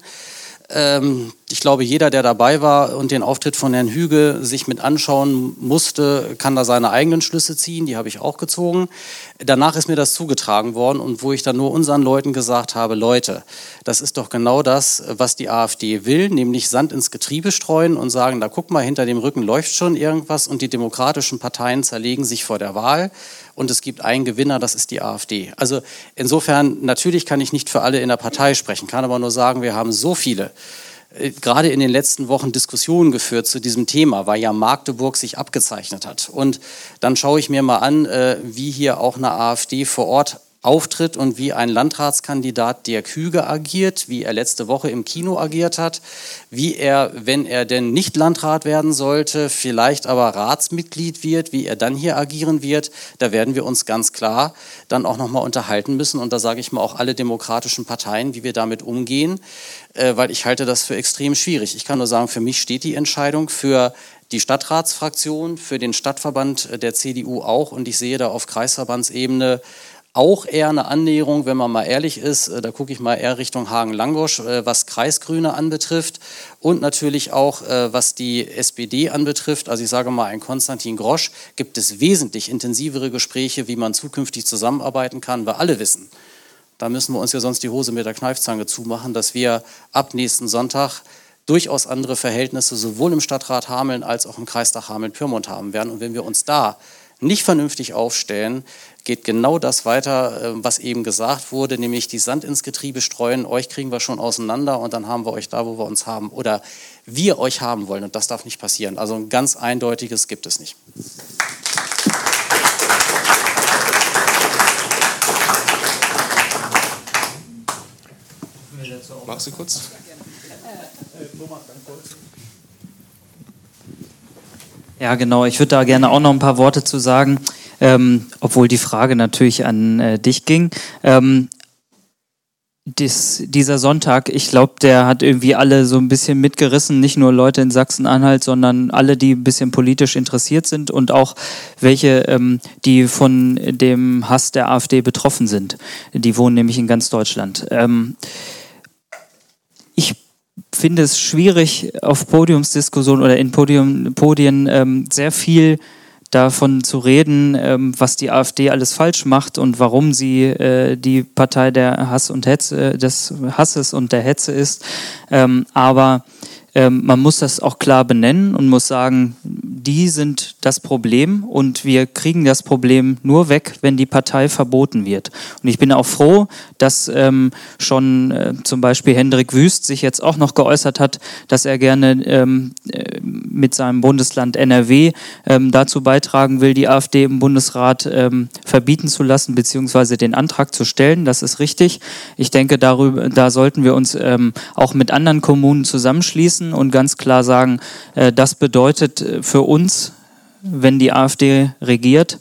Ähm, ich glaube, jeder, der dabei war und den Auftritt von Herrn Hügel sich mit anschauen musste, kann da seine eigenen Schlüsse ziehen. Die habe ich auch gezogen. Danach ist mir das zugetragen worden und wo ich dann nur unseren Leuten gesagt habe, Leute, das ist doch genau das, was die AfD will, nämlich Sand ins Getriebe streuen und sagen, da guck mal, hinter dem Rücken läuft schon irgendwas und die demokratischen Parteien zerlegen sich vor der Wahl. Und es gibt einen Gewinner, das ist die AfD. Also insofern, natürlich kann ich nicht für alle in der Partei sprechen, kann aber nur sagen, wir haben so viele, äh, gerade in den letzten Wochen Diskussionen geführt zu diesem Thema, weil ja Magdeburg sich abgezeichnet hat. Und dann schaue ich mir mal an, äh, wie hier auch eine AfD vor Ort auftritt und wie ein Landratskandidat Dirk Hügel agiert, wie er letzte Woche im Kino agiert hat, wie er, wenn er denn nicht Landrat werden sollte, vielleicht aber Ratsmitglied wird, wie er dann hier agieren wird, da werden wir uns ganz klar dann auch nochmal unterhalten müssen und da sage ich mal auch alle demokratischen Parteien, wie wir damit umgehen, äh, weil ich halte das für extrem schwierig. Ich kann nur sagen, für mich steht die Entscheidung für die Stadtratsfraktion, für den Stadtverband der C D U auch und ich sehe da auf Kreisverbandsebene auch eher eine Annäherung, wenn man mal ehrlich ist, da gucke ich mal eher Richtung Hagen-Langosch, was Kreisgrüne anbetrifft und natürlich auch, was die S P D anbetrifft. Also ich sage mal, ein Konstantin Grosch gibt es wesentlich intensivere Gespräche, wie man zukünftig zusammenarbeiten kann, weil alle wissen, da müssen wir uns ja sonst die Hose mit der Kneifzange zumachen, dass wir ab nächsten Sonntag durchaus andere Verhältnisse sowohl im Stadtrat Hameln als auch im Kreistag Hameln-Pyrmont haben werden. Und wenn wir uns da nicht vernünftig aufstellen, geht genau das weiter, was eben gesagt wurde, nämlich die Sand ins Getriebe streuen, euch kriegen wir schon auseinander und dann haben wir euch da, wo wir uns haben oder wir euch haben wollen und das darf nicht passieren. Also ein ganz eindeutiges gibt es nicht. Magst du kurz? Ja, genau. Ich würde da gerne auch noch ein paar Worte zu sagen, ähm, obwohl die Frage natürlich an äh, dich ging. Ähm, dies, dieser Sonntag, ich glaube, der hat irgendwie alle so ein bisschen mitgerissen, nicht nur Leute in Sachsen-Anhalt, sondern alle, die ein bisschen politisch interessiert sind und auch welche, ähm, die von dem Hass der AfD betroffen sind. Die wohnen nämlich in ganz Deutschland. Ähm, ich finde es schwierig, auf Podiumsdiskussionen oder in Podium, Podien ähm, sehr viel davon zu reden, ähm, was die AfD alles falsch macht und warum sie äh, die Partei der Hass und Hetze, des Hasses und der Hetze ist. Ähm, aber ähm, man muss das auch klar benennen und muss sagen, die sind das Problem und wir kriegen das Problem nur weg, wenn die Partei verboten wird. Und ich bin auch froh, dass ähm, schon äh, zum Beispiel Hendrik Wüst sich jetzt auch noch geäußert hat, dass er gerne ähm, äh, mit seinem Bundesland N R W ähm, dazu beitragen will, die AfD im Bundesrat ähm, verbieten zu lassen, beziehungsweise den Antrag zu stellen. Das ist richtig. Ich denke, darüber, da sollten wir uns ähm, auch mit anderen Kommunen zusammenschließen und ganz klar sagen, äh, das bedeutet für uns, wenn die AfD regiert,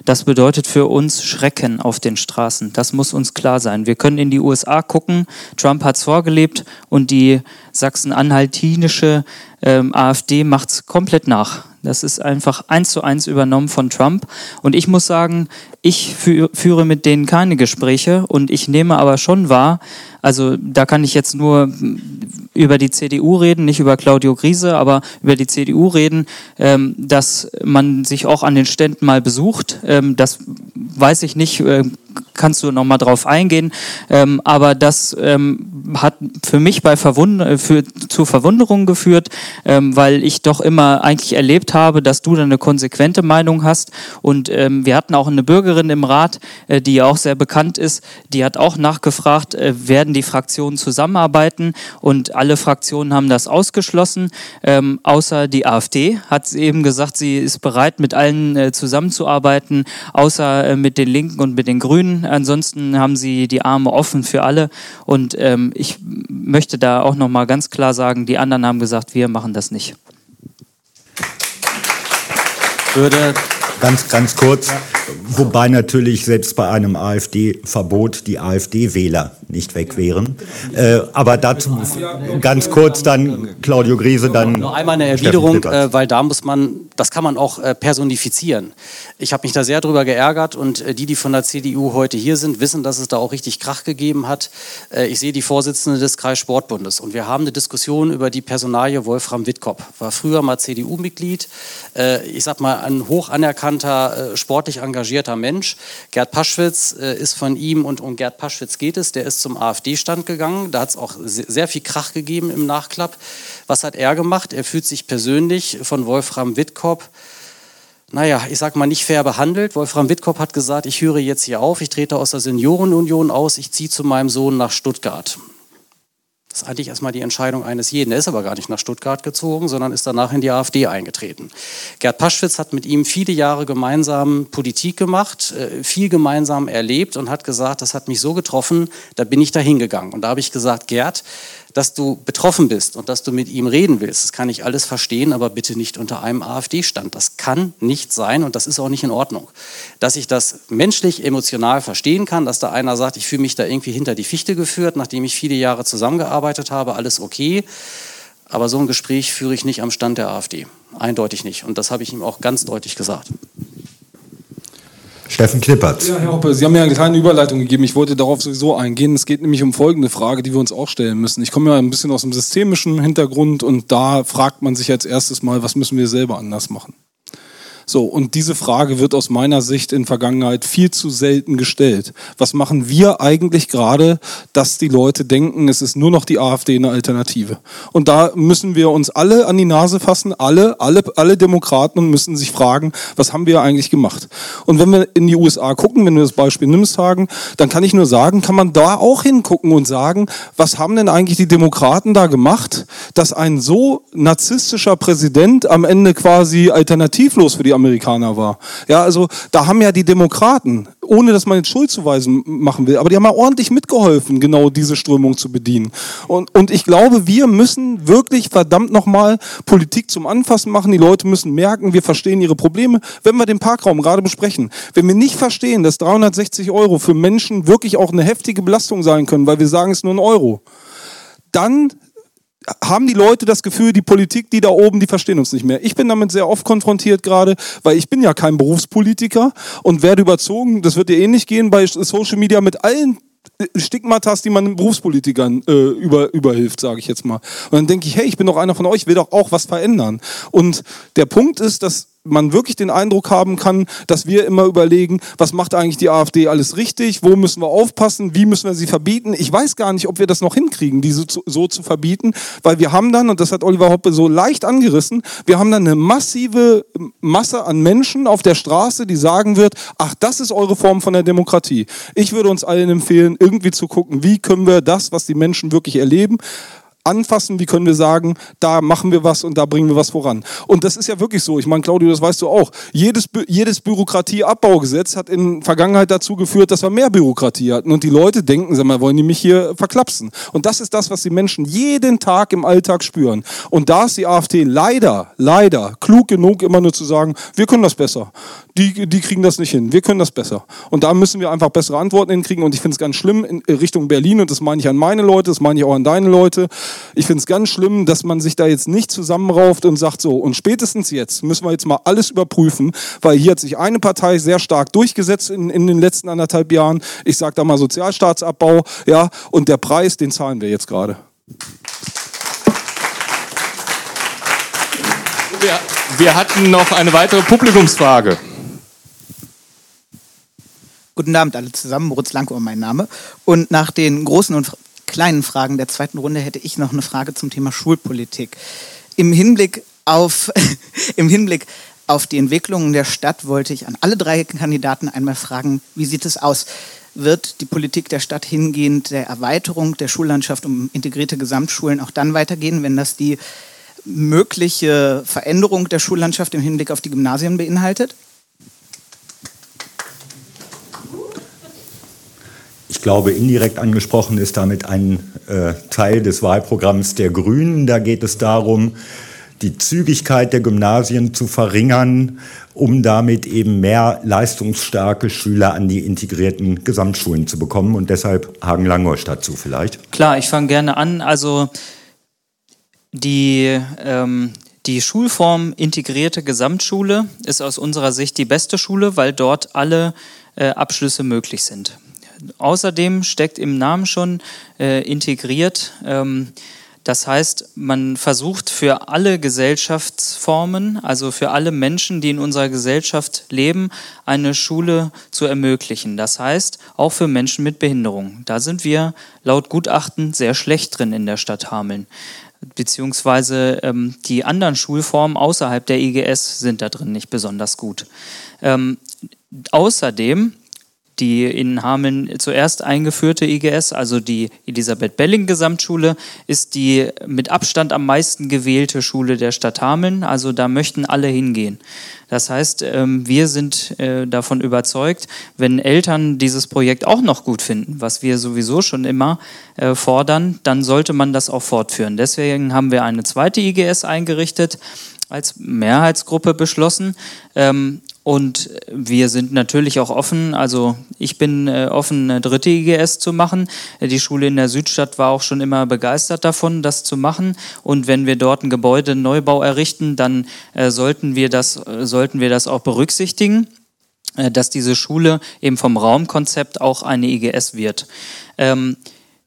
Das bedeutet für uns Schrecken auf den Straßen. Das muss uns klar sein. Wir können in die U S A gucken. Trump hat es vorgelebt und die sachsen-anhaltinische ähm, AfD macht es komplett nach. Das ist einfach eins zu eins übernommen von Trump. Und ich muss sagen, ich fü- führe mit denen keine Gespräche und ich nehme aber schon wahr, also da kann ich jetzt nur über die C D U reden, nicht über Claudio Griese, aber über die C D U reden, ähm, dass man sich auch an den Ständen mal besucht. Ähm, das weiß ich nicht, äh, kannst du nochmal drauf eingehen. Ähm, aber das ähm, hat für mich bei Verwund- für, zu Verwunderung geführt, ähm, weil ich doch immer eigentlich erlebt habe, dass du da eine konsequente Meinung hast. Und ähm, wir hatten auch eine Bürgerin im Rat, äh, die ja auch sehr bekannt ist, die hat auch nachgefragt, äh, werden die Fraktionen zusammenarbeiten? Und alle Fraktionen haben das ausgeschlossen, ähm, außer die AfD hat eben gesagt, sie ist bereit, mit allen äh, zusammenzuarbeiten, außer äh, mit den Linken und mit den Grünen. Ansonsten haben sie die Arme offen für alle. Und ähm, ich möchte da auch nochmal ganz klar sagen, die anderen haben gesagt, wir machen das nicht. Würde ganz, ganz kurz, wobei natürlich selbst bei einem AfD-Verbot die AfD-Wähler nicht weg wären. Äh, aber dazu ganz kurz dann Claudio Griese, dann noch einmal eine Erwiderung, äh, weil da muss man, das kann man auch äh, personifizieren. Ich habe mich da sehr drüber geärgert und äh, die, die von der C D U heute hier sind, wissen, dass es da auch richtig Krach gegeben hat. Äh, ich sehe die Vorsitzende des Kreissportbundes und wir haben eine Diskussion über die Personalie Wolfram Wittkop. War früher mal C D U-Mitglied, äh, ich sag mal ein hoch anerkannter, äh, sportlich engagierter Mensch. Gerd Paschwitz äh, ist von ihm und um Gerd Paschwitz geht es, der ist zum AfD-Stand gegangen. Da hat es auch sehr, sehr viel Krach gegeben im Nachklapp. Was hat er gemacht? Er fühlt sich persönlich von Wolfram Wittkop, naja, ich sag mal, nicht fair behandelt. Wolfram Wittkop hat gesagt, ich höre jetzt hier auf, ich trete aus der Seniorenunion aus, ich ziehe zu meinem Sohn nach Stuttgart. Das ist eigentlich erstmal die Entscheidung eines jeden. Er ist aber gar nicht nach Stuttgart gezogen, sondern ist danach in die AfD eingetreten. Gerd Paschwitz hat mit ihm viele Jahre gemeinsam Politik gemacht, viel gemeinsam erlebt und hat gesagt, das hat mich so getroffen, da bin ich da hingegangen. Und da habe ich gesagt, Gerd, dass du betroffen bist und dass du mit ihm reden willst, das kann ich alles verstehen, aber bitte nicht unter einem AfD-Stand. Das kann nicht sein und das ist auch nicht in Ordnung. Dass ich das menschlich, emotional verstehen kann, dass da einer sagt, ich fühle mich da irgendwie hinter die Fichte geführt, nachdem ich viele Jahre zusammengearbeitet habe, alles okay. Aber so ein Gespräch führe ich nicht am Stand der AfD. Eindeutig nicht. Und das habe ich ihm auch ganz deutlich gesagt. Steffen Knippertz. Ja, Herr Hoppe, Sie haben mir eine kleine Überleitung gegeben. Ich wollte darauf sowieso eingehen. Es geht nämlich um folgende Frage, die wir uns auch stellen müssen. Ich komme ja ein bisschen aus dem systemischen Hintergrund und da fragt man sich als erstes mal, was müssen wir selber anders machen? So, und diese Frage wird aus meiner Sicht in Vergangenheit viel zu selten gestellt. Was machen wir eigentlich gerade, dass die Leute denken, es ist nur noch die AfD eine Alternative? Und da müssen wir uns alle an die Nase fassen, alle, alle, alle Demokraten und müssen sich fragen, was haben wir eigentlich gemacht? Und wenn wir in die U S A gucken, wenn wir das Beispiel nimmst, sagen, dann kann ich nur sagen, kann man da auch hingucken und sagen, was haben denn eigentlich die Demokraten da gemacht, dass ein so narzisstischer Präsident am Ende quasi alternativlos für die Amerikaner war. Ja, also da haben ja die Demokraten, ohne dass man jetzt Schuldzuweisen machen will, aber die haben ja ordentlich mitgeholfen, genau diese Strömung zu bedienen. Und, und ich glaube, wir müssen wirklich verdammt nochmal Politik zum Anfassen machen. Die Leute müssen merken, wir verstehen ihre Probleme. Wenn wir den Parkraum gerade besprechen, wenn wir nicht verstehen, dass dreihundertsechzig Euro für Menschen wirklich auch eine heftige Belastung sein können, weil wir sagen, es ist nur ein Euro, dann haben die Leute das Gefühl, die Politik, die da oben, die verstehen uns nicht mehr. Ich bin damit sehr oft konfrontiert gerade, weil ich bin ja kein Berufspolitiker und werde überzogen, das wird dir ähnlich gehen bei Social Media mit allen Stigmatas, die man Berufspolitikern äh, über, überhilft, sage ich jetzt mal. Und dann denke ich, hey, ich bin doch einer von euch, will doch auch was verändern. Und der Punkt ist, dass man wirklich den Eindruck haben kann, dass wir immer überlegen, was macht eigentlich die AfD alles richtig, wo müssen wir aufpassen, wie müssen wir sie verbieten. Ich weiß gar nicht, ob wir das noch hinkriegen, diese so, so zu verbieten, weil wir haben dann, und das hat Oliver Hoppe so leicht angerissen, wir haben dann eine massive Masse an Menschen auf der Straße, die sagen wird, ach, das ist eure Form von der Demokratie. Ich würde uns allen empfehlen, irgendwie zu gucken, wie können wir das, was die Menschen wirklich erleben, anfassen, wie können wir sagen, da machen wir was und da bringen wir was voran. Und das ist ja wirklich so. Ich meine, Claudio, das weißt du auch. Jedes, jedes Bürokratieabbaugesetz hat in Vergangenheit dazu geführt, dass wir mehr Bürokratie hatten. Und die Leute denken, sag mal, wollen die mich hier verklapsen? Und das ist das, was die Menschen jeden Tag im Alltag spüren. Und da ist die AfD leider, leider klug genug, immer nur zu sagen, wir können das besser. die, die kriegen das nicht hin. Wir können das besser. Und da müssen wir einfach bessere Antworten hinkriegen. Und ich finde es ganz schlimm in Richtung Berlin, und das meine ich an meine Leute, das meine ich auch an deine Leute. Ich finde es ganz schlimm, dass man sich da jetzt nicht zusammenrauft und sagt so, und spätestens jetzt müssen wir jetzt mal alles überprüfen, weil hier hat sich eine Partei sehr stark durchgesetzt in, in den letzten anderthalb Jahren. Ich sage da mal Sozialstaatsabbau, ja, und der Preis, den zahlen wir jetzt gerade. Wir, wir hatten noch eine weitere Publikumsfrage. Guten Abend alle zusammen, Moritz Lanko mein Name. Und nach den großen und kleinen Fragen der zweiten Runde hätte ich noch eine Frage zum Thema Schulpolitik. Im Hinblick auf, im Hinblick auf die Entwicklungen der Stadt wollte ich an alle drei Kandidaten einmal fragen, wie sieht es aus? Wird die Politik der Stadt hingehend der Erweiterung der Schullandschaft um integrierte Gesamtschulen auch dann weitergehen, wenn das die mögliche Veränderung der Schullandschaft im Hinblick auf die Gymnasien beinhaltet? Ich glaube, indirekt angesprochen ist damit ein äh, Teil des Wahlprogramms der Grünen. Da geht es darum, die Zügigkeit der Gymnasien zu verringern, um damit eben mehr leistungsstarke Schüler an die integrierten Gesamtschulen zu bekommen. Und deshalb Hagen-Langorst dazu vielleicht. Klar, ich fange gerne an. Also die, ähm, die Schulform integrierte Gesamtschule ist aus unserer Sicht die beste Schule, weil dort alle äh, Abschlüsse möglich sind. Außerdem steckt im Namen schon äh, integriert. Ähm, das heißt, man versucht für alle Gesellschaftsformen, also für alle Menschen, die in unserer Gesellschaft leben, eine Schule zu ermöglichen. Das heißt, auch für Menschen mit Behinderung. Da sind wir laut Gutachten sehr schlecht drin in der Stadt Hameln. Beziehungsweise ähm, die anderen Schulformen außerhalb der I G S sind da drin nicht besonders gut. Ähm, außerdem die in Hameln zuerst eingeführte I G S, also die Elisabeth-Belling-Gesamtschule, ist die mit Abstand am meisten gewählte Schule der Stadt Hameln. Also da möchten alle hingehen. Das heißt, wir sind davon überzeugt, wenn Eltern dieses Projekt auch noch gut finden, was wir sowieso schon immer fordern, dann sollte man das auch fortführen. Deswegen haben wir eine zweite I G S eingerichtet, als Mehrheitsgruppe beschlossen. Und wir sind natürlich auch offen, also ich bin äh, offen, eine dritte I G S zu machen. Die Schule in der Südstadt war auch schon immer begeistert davon, das zu machen. Und wenn wir dort einen Gebäudeneubau errichten, dann äh, sollten wir das, äh, sollten wir das auch berücksichtigen, äh, dass diese Schule eben vom Raumkonzept auch eine I G S wird. Ähm,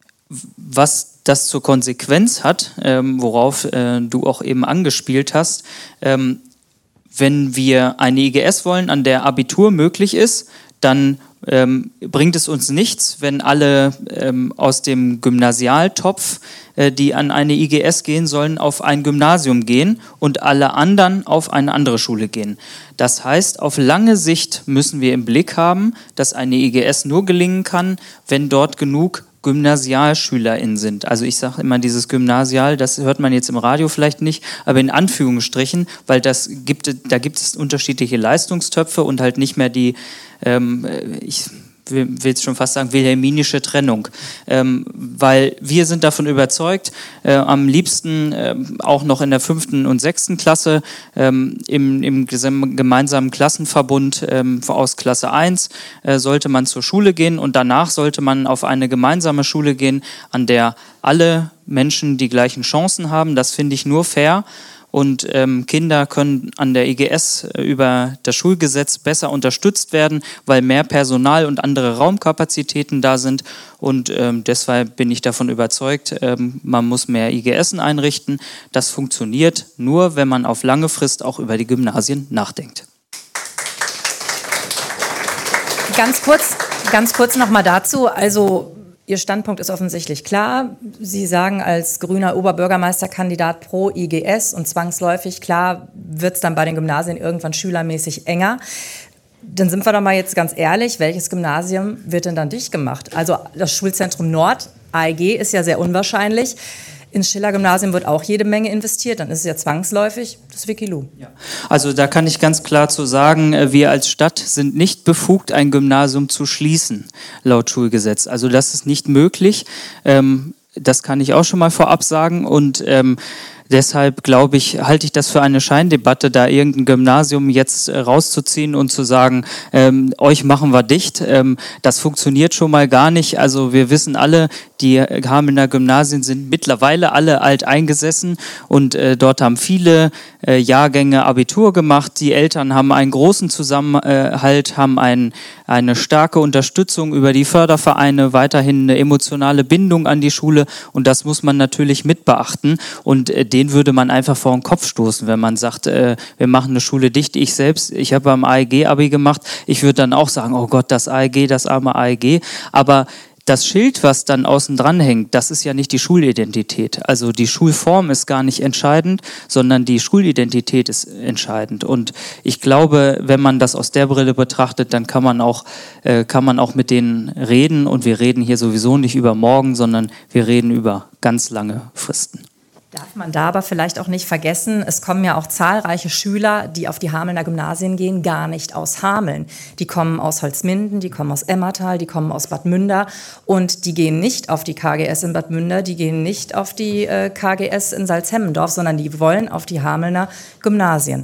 was das zur Konsequenz hat, ähm, worauf äh, du auch eben angespielt hast, ähm, wenn wir eine I G S wollen, an der Abitur möglich ist, dann ähm, bringt es uns nichts, wenn alle ähm, aus dem Gymnasialtopf, äh, die an eine I G S gehen sollen, auf ein Gymnasium gehen und alle anderen auf eine andere Schule gehen. Das heißt, auf lange Sicht müssen wir im Blick haben, dass eine I G S nur gelingen kann, wenn dort genug GymnasialschülerInnen sind. Also ich sage immer dieses Gymnasial, das hört man jetzt im Radio vielleicht nicht, aber in Anführungsstrichen, weil das gibt, da gibt es unterschiedliche Leistungstöpfe und halt nicht mehr die, ähm, ich will jetzt schon fast sagen, wilhelminische Trennung. Ähm, weil wir sind davon überzeugt, äh, am liebsten äh, auch noch in der fünften und sechsten Klasse ähm, im, im gemeinsamen Klassenverbund ähm, aus Klasse eins äh, sollte man zur Schule gehen und danach sollte man auf eine gemeinsame Schule gehen, an der alle Menschen die gleichen Chancen haben. Das finde ich nur fair. Und ähm, Kinder können an der I G S äh, über das Schulgesetz besser unterstützt werden, weil mehr Personal und andere Raumkapazitäten da sind. Und ähm, deshalb bin ich davon überzeugt, ähm, man muss mehr I G Sen einrichten. Das funktioniert nur, wenn man auf lange Frist auch über die Gymnasien nachdenkt. Ganz kurz, ganz kurz nochmal dazu. Also Ihr Standpunkt ist offensichtlich klar. Sie sagen als grüner Oberbürgermeisterkandidat pro I G S und zwangsläufig, klar, wird es dann bei den Gymnasien irgendwann schülermäßig enger. Dann sind wir doch mal jetzt ganz ehrlich, welches Gymnasium wird denn dann dicht gemacht? Also das Schulzentrum Nord, A E G, ist ja sehr unwahrscheinlich. Ins Schiller-Gymnasium wird auch jede Menge investiert, dann ist es ja zwangsläufig das Wikilu. Ja. Also da kann ich ganz klar zu sagen, wir als Stadt sind nicht befugt, ein Gymnasium zu schließen, laut Schulgesetz. Also das ist nicht möglich, ähm, das kann ich auch schon mal vorab sagen. Und ähm, deshalb glaube ich, halte ich das für eine Scheindebatte, da irgendein Gymnasium jetzt äh, rauszuziehen und zu sagen, ähm, euch machen wir dicht. Ähm, das funktioniert schon mal gar nicht. Also wir wissen alle, die Hamelner Gymnasien sind mittlerweile alle alt eingesessen und äh, dort haben viele äh, Jahrgänge Abitur gemacht. Die Eltern haben einen großen Zusammenhalt, haben ein, eine starke Unterstützung über die Fördervereine, weiterhin eine emotionale Bindung an die Schule und das muss man natürlich mit beachten und äh, den würde man einfach vor den Kopf stoßen, wenn man sagt, äh, wir machen eine Schule dicht. Ich selbst, ich habe beim A E G-Abi gemacht, ich würde dann auch sagen, oh Gott, das A E G, das arme A E G, aber das Schild, was dann außen dran hängt, das ist ja nicht die Schulidentität. Also die Schulform ist gar nicht entscheidend, sondern die Schulidentität ist entscheidend. Und ich glaube, wenn man das aus der Brille betrachtet, dann kann man auch, äh, kann man auch mit denen reden. Und wir reden hier sowieso nicht über morgen, sondern wir reden über ganz lange Fristen. Darf man da aber vielleicht auch nicht vergessen, es kommen ja auch zahlreiche Schüler, die auf die Hamelner Gymnasien gehen, gar nicht aus Hameln. Die kommen aus Holzminden, die kommen aus Emmertal, die kommen aus Bad Münder und die gehen nicht auf die K G S in Bad Münder, die gehen nicht auf die äh, K G S in Salzhemmendorf, sondern die wollen auf die Hamelner Gymnasien.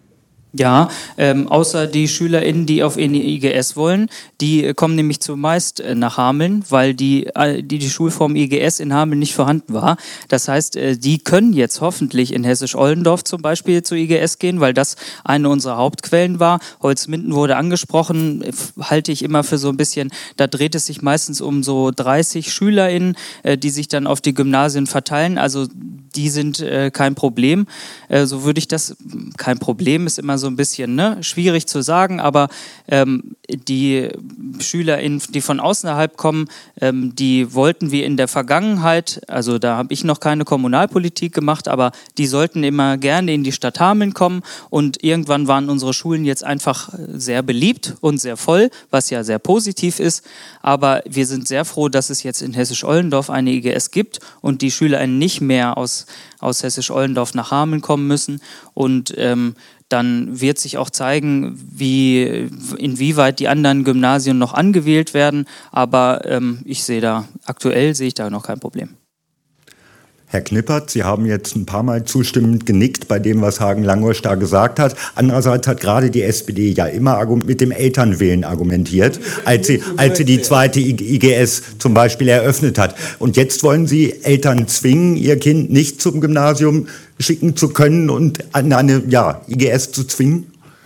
Ja, ähm, außer die SchülerInnen, die auf in die I G S wollen, die äh, kommen nämlich zumeist äh, nach Hameln, weil die, äh, die, die Schulform I G S in Hameln nicht vorhanden war. Das heißt, äh, die können jetzt hoffentlich in Hessisch-Oldendorf zum Beispiel zur I G S gehen, weil das eine unserer Hauptquellen war. Holzminden wurde angesprochen, äh, halte ich immer für so ein bisschen, da dreht es sich meistens um so dreißig SchülerInnen, äh, die sich dann auf die Gymnasien verteilen. Also die sind äh, kein Problem. Äh, so würde ich das, kein Problem ist immer so ein bisschen ne, schwierig zu sagen, aber ähm, die SchülerInnen, die von außerhalb kommen, ähm, die wollten wir in der Vergangenheit, also da habe ich noch keine Kommunalpolitik gemacht, aber die sollten immer gerne in die Stadt Hameln kommen und irgendwann waren unsere Schulen jetzt einfach sehr beliebt und sehr voll, was ja sehr positiv ist, aber wir sind sehr froh, dass es jetzt in Hessisch-Oldendorf eine I G S gibt und die SchülerInnen nicht mehr aus, aus Hessisch-Oldendorf nach Hameln kommen müssen und ähm, dann wird sich auch zeigen, wie, inwieweit die anderen Gymnasien noch angewählt werden. Aber ähm, ich sehe da, aktuell sehe ich da noch kein Problem. Herr Knippert, Sie haben jetzt ein paar Mal zustimmend genickt bei dem, was Hagen Langhosch da gesagt hat. Andererseits hat gerade die S P D ja immer mit dem Elternwillen argumentiert, als sie, als sie die zweite I G S zum Beispiel eröffnet hat. Und jetzt wollen Sie Eltern zwingen, ihr Kind nicht zum Gymnasium schicken zu können und an eine ja, I G S zu zwingen?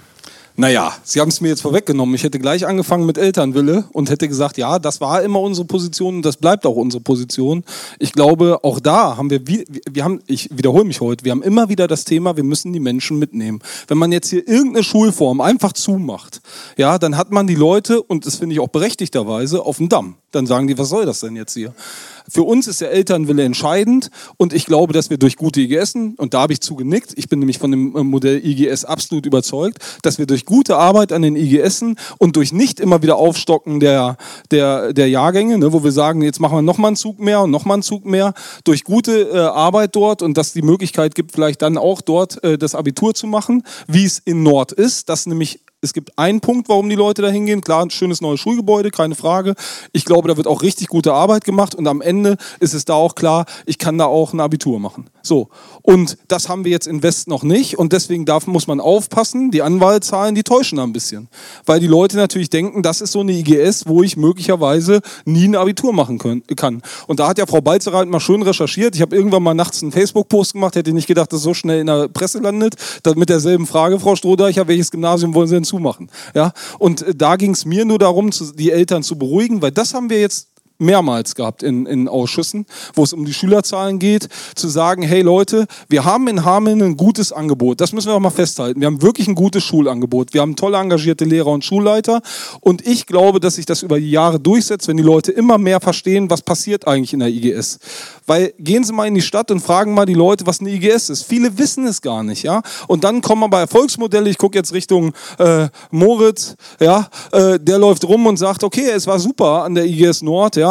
Naja, Sie haben es mir jetzt vorweggenommen. Ich hätte gleich angefangen mit Elternwille und hätte gesagt, ja, das war immer unsere Position und das bleibt auch unsere Position. Ich glaube, auch da haben wir, wir haben, ich wiederhole mich heute, wir haben immer wieder das Thema, wir müssen die Menschen mitnehmen. Wenn man jetzt hier irgendeine Schulform einfach zumacht, ja, dann hat man die Leute, und das finde ich auch berechtigterweise, auf dem Damm. Dann sagen die, was soll das denn jetzt hier? Für uns ist der Elternwille entscheidend und ich glaube, dass wir durch gute I G Essen, und da habe ich zugenickt, ich bin nämlich von dem Modell I G S absolut überzeugt, dass wir durch gute Arbeit an den I G Essen und durch nicht immer wieder Aufstocken der, der, der Jahrgänge, ne, wo wir sagen, jetzt machen wir nochmal einen Zug mehr und nochmal einen Zug mehr, durch gute äh, Arbeit dort und dass die Möglichkeit gibt, vielleicht dann auch dort äh, das Abitur zu machen, wie es in Nord ist, dass nämlich es gibt einen Punkt, warum die Leute da hingehen. Klar, ein schönes neues Schulgebäude, keine Frage. Ich glaube, da wird auch richtig gute Arbeit gemacht und am Ende ist es da auch klar, ich kann da auch ein Abitur machen. So. Und das haben wir jetzt in West noch nicht und deswegen darf, muss man aufpassen, die Anwahlzahlen, die täuschen da ein bisschen. Weil die Leute natürlich denken, das ist so eine I G S, wo ich möglicherweise nie ein Abitur machen können, kann. Und da hat ja Frau Balzereit mal schön recherchiert. Ich habe irgendwann mal nachts einen Facebook-Post gemacht, hätte nicht gedacht, dass es so schnell in der Presse landet. Das mit derselben Frage, Frau Strohdeicher, welches Gymnasium wollen Sie denn zumachen? Ja? Und da ging es mir nur darum, die Eltern zu beruhigen, weil das haben wir jetzt mehrmals gehabt in, in Ausschüssen, wo es um die Schülerzahlen geht, zu sagen, hey Leute, wir haben in Hameln ein gutes Angebot. Das müssen wir auch mal festhalten. Wir haben wirklich ein gutes Schulangebot. Wir haben tolle engagierte Lehrer und Schulleiter und ich glaube, dass sich das über die Jahre durchsetzt, wenn die Leute immer mehr verstehen, was passiert eigentlich in der I G S. Weil gehen Sie mal in die Stadt und fragen mal die Leute, was eine I G S ist. Viele wissen es gar nicht, ja. Und dann kommen wir bei Erfolgsmodelle. Ich gucke jetzt Richtung äh, Moritz, ja, äh, der läuft rum und sagt, okay, es war super an der I G S Nord, ja.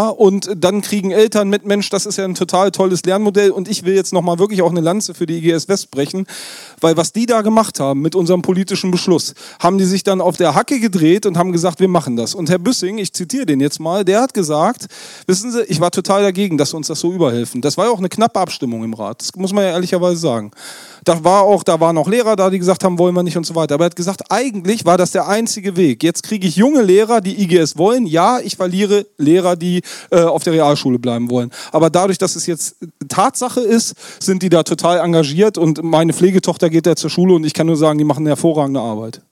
Ja, und dann kriegen Eltern mit, Mensch, das ist ja ein total tolles Lernmodell und ich will jetzt nochmal wirklich auch eine Lanze für die I G S West brechen, weil was die da gemacht haben mit unserem politischen Beschluss, haben die sich dann auf der Hacke gedreht und haben gesagt, wir machen das. Und Herr Büssing, ich zitiere den jetzt mal, der hat gesagt, wissen Sie, ich war total dagegen, dass uns das so überhelfen. Das war ja auch eine knappe Abstimmung im Rat, das muss man ja ehrlicherweise sagen. Da war auch, da waren auch Lehrer da, die gesagt haben, wollen wir nicht und so weiter. Aber er hat gesagt, eigentlich war das der einzige Weg. Jetzt kriege ich junge Lehrer, die I G S wollen. Ja, ich verliere Lehrer, die äh, auf der Realschule bleiben wollen. Aber dadurch, dass es jetzt Tatsache ist, sind die da total engagiert. Und meine Pflegetochter geht da zur Schule und ich kann nur sagen, die machen eine hervorragende Arbeit.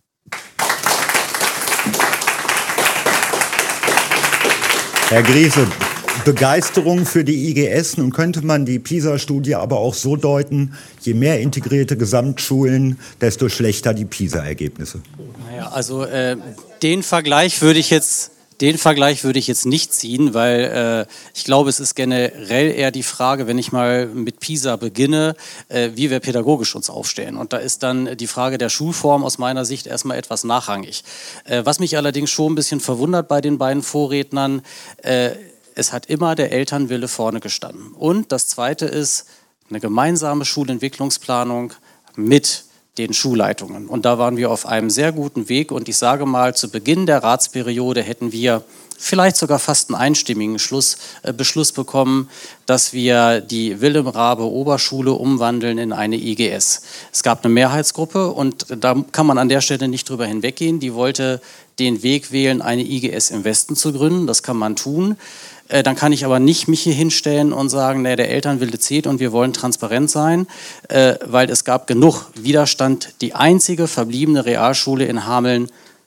Herr Griese, Begeisterung für die I G S. Nun könnte man die PISA-Studie aber auch so deuten, je mehr integrierte Gesamtschulen, desto schlechter die PISA-Ergebnisse. Naja, also äh, den Vergleich würde ich jetzt... Den Vergleich würde ich jetzt nicht ziehen, weil äh, ich glaube, es ist generell eher die Frage, wenn ich mal mit PISA beginne, äh, wie wir pädagogisch uns aufstellen. Und da ist dann die Frage der Schulform aus meiner Sicht erstmal etwas nachrangig. Äh, was mich allerdings schon ein bisschen verwundert bei den beiden Vorrednern, äh, es hat immer der Elternwille vorne gestanden. Und das Zweite ist eine gemeinsame Schulentwicklungsplanung mit den Schulleitungen. Und da waren wir auf einem sehr guten Weg. Und ich sage mal, zu Beginn der Ratsperiode hätten wir vielleicht sogar fast einen einstimmigen Schluss, äh, Beschluss bekommen, dass wir die Wilhelm-Raabe-Oberschule umwandeln in eine I G S. Es gab eine Mehrheitsgruppe und da kann man an der Stelle nicht drüber hinweggehen. Die wollte den Weg wählen, eine I G S im Westen zu gründen. Das kann man tun. Dann kann ich aber nicht mich hier hinstellen und sagen, nee, der Elternwille zählt und wir wollen transparent sein, äh, weil es gab genug Widerstand, die einzige verbliebene Realschule in Hameln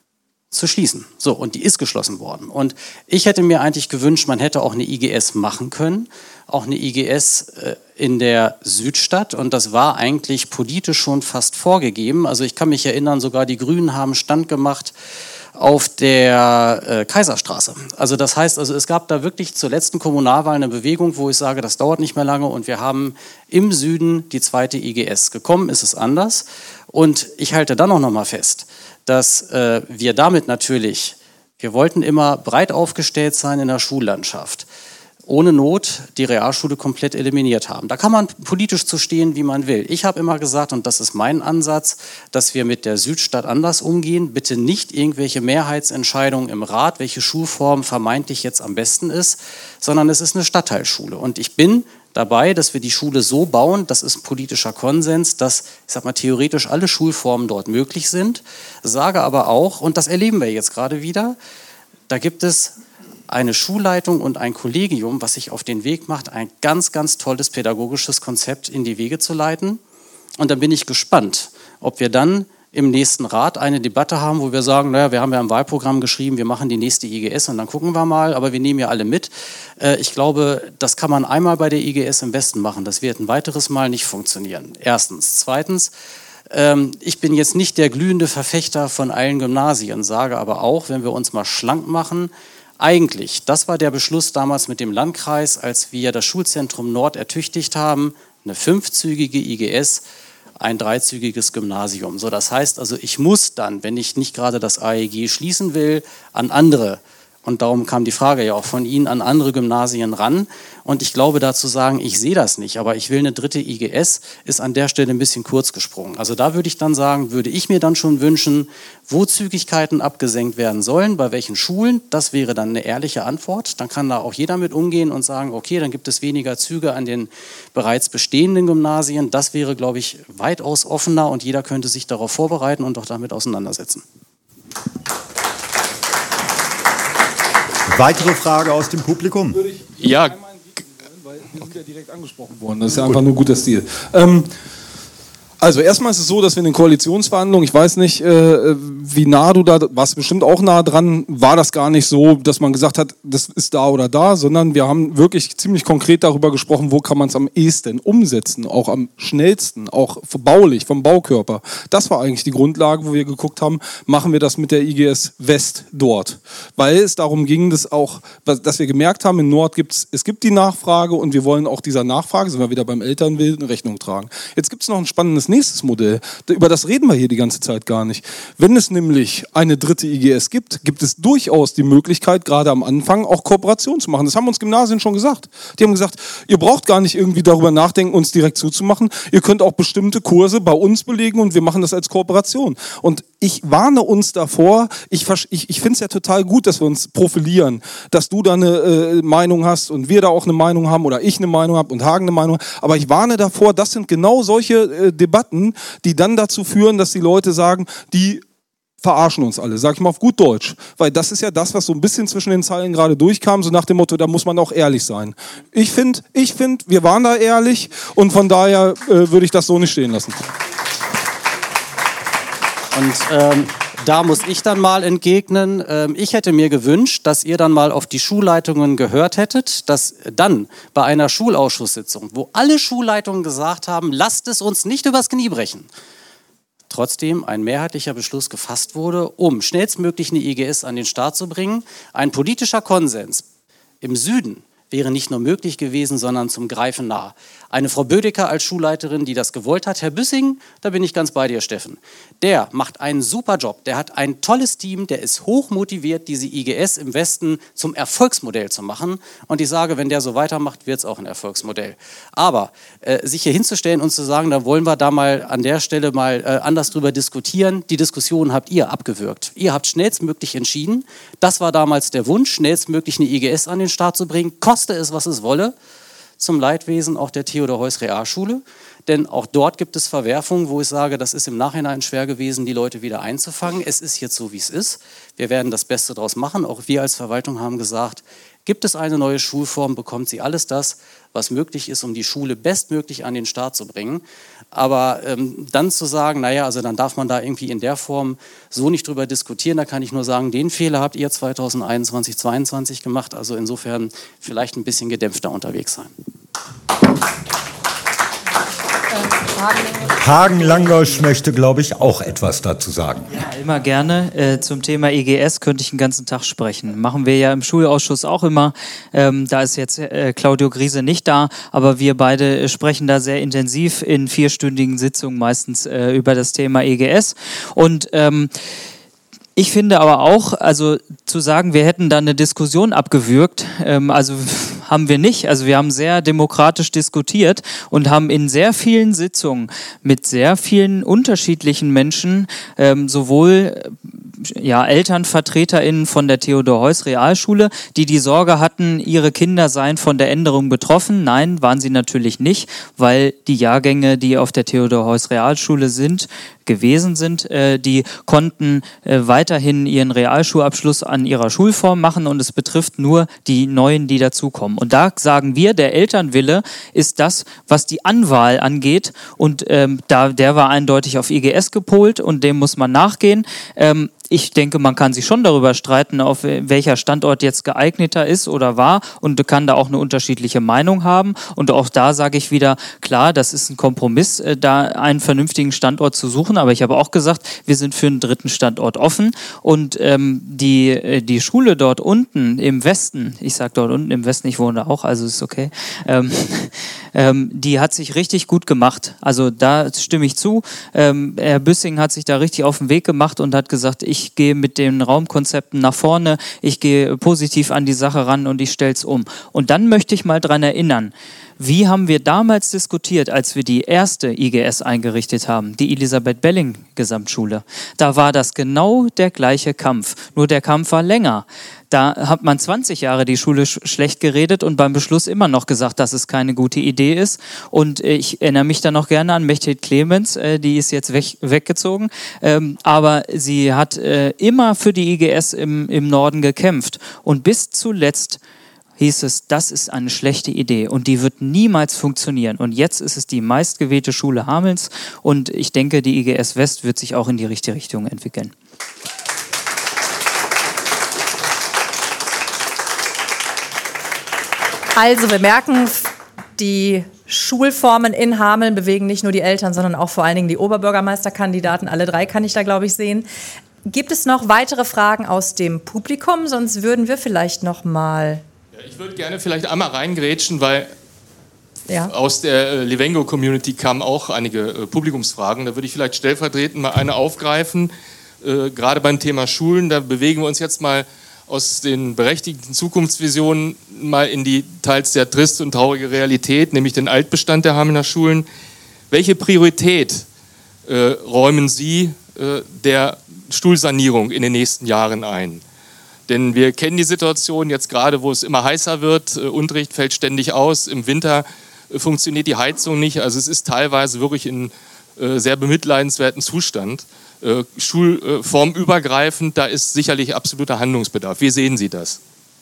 zu schließen. So, und die ist geschlossen worden. Und ich hätte mir eigentlich gewünscht, man hätte auch eine I G S machen können, auch eine I G S äh, in der Südstadt. Und das war eigentlich politisch schon fast vorgegeben. Also ich kann mich erinnern, sogar die Grünen haben Stand gemacht auf der äh, Kaiserstraße. Also das heißt, also es gab da wirklich zur letzten Kommunalwahl eine Bewegung, wo ich sage, das dauert nicht mehr lange und wir haben im Süden die zweite I G S. Gekommen ist es anders und ich halte dann auch noch mal fest, dass äh, wir damit natürlich, wir wollten immer breit aufgestellt sein in der Schullandschaft, ohne Not die Realschule komplett eliminiert haben. Da kann man politisch zu stehen, wie man will. Ich habe immer gesagt, und das ist mein Ansatz, dass wir mit der Südstadt anders umgehen. Bitte nicht irgendwelche Mehrheitsentscheidungen im Rat, welche Schulform vermeintlich jetzt am besten ist, sondern es ist eine Stadtteilschule. Und ich bin dabei, dass wir die Schule so bauen, das ist politischer Konsens, dass, ich sag mal, theoretisch alle Schulformen dort möglich sind. Sage aber auch, und das erleben wir jetzt gerade wieder, da gibt es eine Schulleitung und ein Kollegium, was sich auf den Weg macht, ein ganz, ganz tolles pädagogisches Konzept in die Wege zu leiten. Und dann bin ich gespannt, ob wir dann im nächsten Rat eine Debatte haben, wo wir sagen, naja, wir haben ja im Wahlprogramm geschrieben, wir machen die nächste I G S und dann gucken wir mal, aber wir nehmen ja alle mit. Äh, ich glaube, das kann man einmal bei der I G S im Westen machen. Das wird ein weiteres Mal nicht funktionieren. Erstens. Zweitens, ähm, ich bin jetzt nicht der glühende Verfechter von allen Gymnasien, sage aber auch, wenn wir uns mal schlank machen, eigentlich, das war der Beschluss damals mit dem Landkreis, als wir das Schulzentrum Nord ertüchtigt haben, eine fünfzügige I G S, ein dreizügiges Gymnasium. So, das heißt also, ich muss dann, wenn ich nicht gerade das A E G schließen will, an andere, und darum kam die Frage ja auch von Ihnen, an andere Gymnasien ran. Und ich glaube, da zu sagen, ich sehe das nicht, aber ich will eine dritte I G S, ist an der Stelle ein bisschen kurz gesprungen. Also da würde ich dann sagen, würde ich mir dann schon wünschen, wo Zügigkeiten abgesenkt werden sollen, bei welchen Schulen, das wäre dann eine ehrliche Antwort. Dann kann da auch jeder mit umgehen und sagen, okay, dann gibt es weniger Züge an den bereits bestehenden Gymnasien. Das wäre, glaube ich, weitaus offener und jeder könnte sich darauf vorbereiten und auch damit auseinandersetzen. Weitere Frage aus dem Publikum? Ja. Weil wir sind ja direkt angesprochen worden. Das ist ja einfach nur guter Stil. Ähm, also erstmal ist es so, dass wir in den Koalitionsverhandlungen, ich weiß nicht, äh, wie nah du da, warst bestimmt auch nah dran, war das gar nicht so, dass man gesagt hat, das ist da oder da, sondern wir haben wirklich ziemlich konkret darüber gesprochen, wo kann man es am ehesten umsetzen, auch am schnellsten, auch baulich, vom Baukörper. Das war eigentlich die Grundlage, wo wir geguckt haben, machen wir das mit der I G S West dort. Weil es darum ging, dass auch, dass wir gemerkt haben, in Nord gibt es, es gibt die Nachfrage und wir wollen auch dieser Nachfrage, sind wir wieder beim Elternwillen, Rechnung tragen. Jetzt gibt es noch ein spannendes nächstes Modell. Über das reden wir hier die ganze Zeit gar nicht. Wenn es nämlich eine dritte I G S gibt, gibt es durchaus die Möglichkeit, gerade am Anfang auch Kooperation zu machen. Das haben uns Gymnasien schon gesagt. Die haben gesagt, ihr braucht gar nicht irgendwie darüber nachdenken, uns direkt zuzumachen. Ihr könnt auch bestimmte Kurse bei uns belegen und wir machen das als Kooperation. Und ich warne uns davor, ich, ich, ich finde es ja total gut, dass wir uns profilieren, dass du da eine äh, Meinung hast und wir da auch eine Meinung haben oder ich eine Meinung habe und Hagen eine Meinung hat. Aber ich warne davor, das sind genau solche äh, Debatten, die dann dazu führen, dass die Leute sagen, die verarschen uns alle, sag ich mal auf gut Deutsch. Weil das ist ja das, was so ein bisschen zwischen den Zeilen gerade durchkam, so nach dem Motto, da muss man auch ehrlich sein. Ich finde, ich find, wir waren da ehrlich und von daher äh, würde ich das so nicht stehen lassen. Und ähm, da muss ich dann mal entgegnen, ähm, ich hätte mir gewünscht, dass ihr dann mal auf die Schulleitungen gehört hättet, dass dann bei einer Schulausschusssitzung, wo alle Schulleitungen gesagt haben, lasst es uns nicht übers Knie brechen, trotzdem ein mehrheitlicher Beschluss gefasst wurde, um schnellstmöglich eine I G S an den Start zu bringen. Ein politischer Konsens im Süden wäre nicht nur möglich gewesen, sondern zum Greifen nah. Eine Frau Bödecker als Schulleiterin, die das gewollt hat. Herr Büssing, da bin ich ganz bei dir, Steffen. Der macht einen super Job. Der hat ein tolles Team, der ist hoch motiviert, diese I G S im Westen zum Erfolgsmodell zu machen. Und ich sage, wenn der so weitermacht, wird es auch ein Erfolgsmodell. Aber äh, sich hier hinzustellen und zu sagen, dann wollen wir da mal an der Stelle mal äh, anders drüber diskutieren. Die Diskussion habt ihr abgewürgt. Ihr habt schnellstmöglich entschieden. Das war damals der Wunsch, schnellstmöglich eine I G S an den Start zu bringen. Koste es, was es wolle. Zum Leidwesen auch der Theodor-Heuss-Realschule. Denn auch dort gibt es Verwerfungen, wo ich sage, das ist im Nachhinein schwer gewesen, die Leute wieder einzufangen. Es ist jetzt so, wie es ist. Wir werden das Beste daraus machen. Auch wir als Verwaltung haben gesagt, gibt es eine neue Schulform, bekommt sie alles das, was möglich ist, um die Schule bestmöglich an den Start zu bringen. Aber ähm, dann zu sagen, naja, also dann darf man da irgendwie in der Form so nicht drüber diskutieren, da kann ich nur sagen, den Fehler habt ihr zweitausendeinundzwanzig, zweiundzwanzig gemacht. Also insofern vielleicht ein bisschen gedämpfter unterwegs sein. Hagen Langosch möchte, glaube ich, auch etwas dazu sagen. Ja, immer gerne. Äh, zum Thema I G S könnte ich den ganzen Tag sprechen. Machen wir ja im Schulausschuss auch immer. Ähm, da ist jetzt äh, Claudio Griese nicht da, aber wir beide äh, sprechen da sehr intensiv in vierstündigen Sitzungen meistens äh, über das Thema I G S. Und ähm, ich finde aber auch, also zu sagen, wir hätten da eine Diskussion abgewürgt, ähm, also haben wir nicht. Also wir haben sehr demokratisch diskutiert und haben in sehr vielen Sitzungen mit sehr vielen unterschiedlichen Menschen, ähm, sowohl ja, ElternvertreterInnen von der Theodor-Heuss-Realschule, die die Sorge hatten, ihre Kinder seien von der Änderung betroffen. Nein, waren sie natürlich nicht, weil die Jahrgänge, die auf der Theodor-Heuss-Realschule sind, gewesen sind, äh, die konnten äh, weiterhin ihren Realschulabschluss an ihrer Schulform machen und es betrifft nur die Neuen, die dazukommen. Und da sagen wir, der Elternwille ist das, was die Anwahl angeht und ähm, da, der war eindeutig auf I G S gepolt und dem muss man nachgehen. Ähm, Ich denke, man kann sich schon darüber streiten, auf welcher Standort jetzt geeigneter ist oder war und kann da auch eine unterschiedliche Meinung haben. Und auch da sage ich wieder, klar, das ist ein Kompromiss, da einen vernünftigen Standort zu suchen. Aber ich habe auch gesagt, wir sind für einen dritten Standort offen. Und ähm, die, die Schule dort unten im Westen, ich sage dort unten im Westen, ich wohne auch, also ist okay, ähm, ähm, die hat sich richtig gut gemacht. Also da stimme ich zu. Ähm, Herr Büssing hat sich da richtig auf den Weg gemacht und hat gesagt, ich Ich gehe mit den Raumkonzepten nach vorne, ich gehe positiv an die Sache ran und ich stelle es um. Und dann möchte ich mal daran erinnern, wie haben wir damals diskutiert, als wir die erste I G S eingerichtet haben, die Elisabeth-Belling-Gesamtschule. Da war das genau der gleiche Kampf, nur der Kampf war länger. Da hat man zwanzig Jahre die Schule sch- schlecht geredet und beim Beschluss immer noch gesagt, dass es keine gute Idee ist. Und äh, ich erinnere mich da noch gerne an Mechthild Clemens, äh, die ist jetzt weg, weggezogen. Ähm, aber sie hat äh, immer für die I G S im, im Norden gekämpft. Und bis zuletzt hieß es, das ist eine schlechte Idee und die wird niemals funktionieren. Und jetzt ist es die meistgewählte Schule Hamelns und ich denke, die I G S West wird sich auch in die richtige Richtung entwickeln. Also wir merken, die Schulformen in Hameln bewegen nicht nur die Eltern, sondern auch vor allen Dingen die Oberbürgermeisterkandidaten. Alle drei kann ich da, glaube ich, sehen. Gibt es noch weitere Fragen aus dem Publikum? Sonst würden wir vielleicht noch mal... Ja, ich würde gerne vielleicht einmal reingrätschen, weil Ja. Aus der äh, Levengo-Community kamen auch einige äh, Publikumsfragen. Da würde ich vielleicht stellvertretend mal eine aufgreifen. Äh, gerade beim Thema Schulen, da bewegen wir uns jetzt mal aus den berechtigten Zukunftsvisionen mal in die teils sehr triste und traurige Realität, nämlich den Altbestand der Hamelner Schulen. Welche Priorität äh, räumen Sie äh, der Schulsanierung in den nächsten Jahren ein? Denn wir kennen die Situation jetzt gerade, wo es immer heißer wird, äh, Unterricht fällt ständig aus, im Winter äh, funktioniert die Heizung nicht, also es ist teilweise wirklich in äh, sehr bemitleidenswerten Zustand. Äh, schulformübergreifend, da ist sicherlich absoluter Handlungsbedarf. Wie sehen Sie das?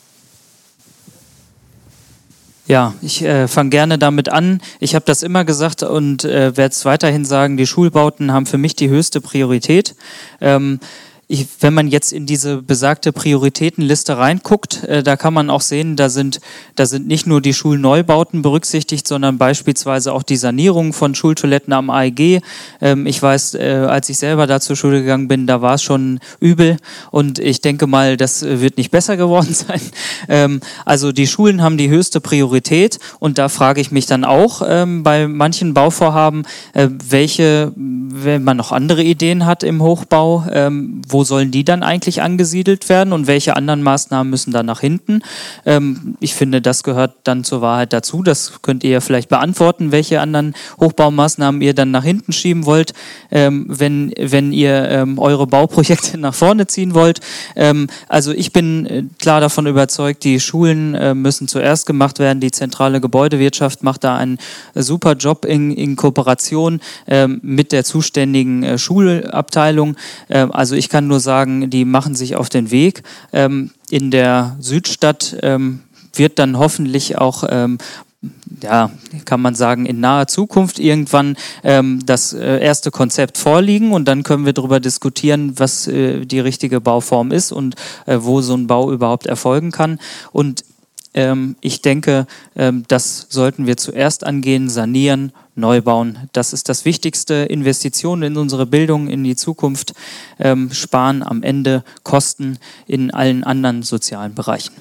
Ja, ich äh, fange gerne damit an. Ich habe das immer gesagt und äh, werde es weiterhin sagen, die Schulbauten haben für mich die höchste Priorität. Ähm, Ich, wenn man jetzt in diese besagte Prioritätenliste reinguckt, äh, da kann man auch sehen, da sind, da sind nicht nur die Schulneubauten berücksichtigt, sondern beispielsweise auch die Sanierung von Schultoiletten am A E G. Ähm, ich weiß, äh, als ich selber da zur Schule gegangen bin, da war es schon übel und ich denke mal, das wird nicht besser geworden sein. Ähm, also die Schulen haben die höchste Priorität und da frage ich mich dann auch ähm, bei manchen Bauvorhaben, äh, welche, wenn man noch andere Ideen hat im Hochbau, ähm, wo sollen die dann eigentlich angesiedelt werden und welche anderen Maßnahmen müssen dann nach hinten? Ähm, ich finde, das gehört dann zur Wahrheit dazu. Das könnt ihr ja vielleicht beantworten, welche anderen Hochbaumaßnahmen ihr dann nach hinten schieben wollt, ähm, wenn, wenn ihr ähm, eure Bauprojekte nach vorne ziehen wollt. Ähm, also ich bin äh, klar davon überzeugt, die Schulen äh, müssen zuerst gemacht werden. Die zentrale Gebäudewirtschaft macht da einen äh, super Job in, in Kooperation äh, mit der zuständigen äh, Schulabteilung. Äh, also ich kann nur sagen, die machen sich auf den Weg. Ähm, in der Südstadt ähm, wird dann hoffentlich auch, ähm, ja, kann man sagen, in naher Zukunft irgendwann ähm, das äh, erste Konzept vorliegen und dann können wir darüber diskutieren, was äh, die richtige Bauform ist und äh, wo so ein Bau überhaupt erfolgen kann. Und ähm, ich denke, ähm, das sollten wir zuerst angehen, sanieren, neu bauen. Das ist das wichtigste. Investitionen in unsere Bildung, in die Zukunft, ähm, sparen am Ende Kosten in allen anderen sozialen Bereichen.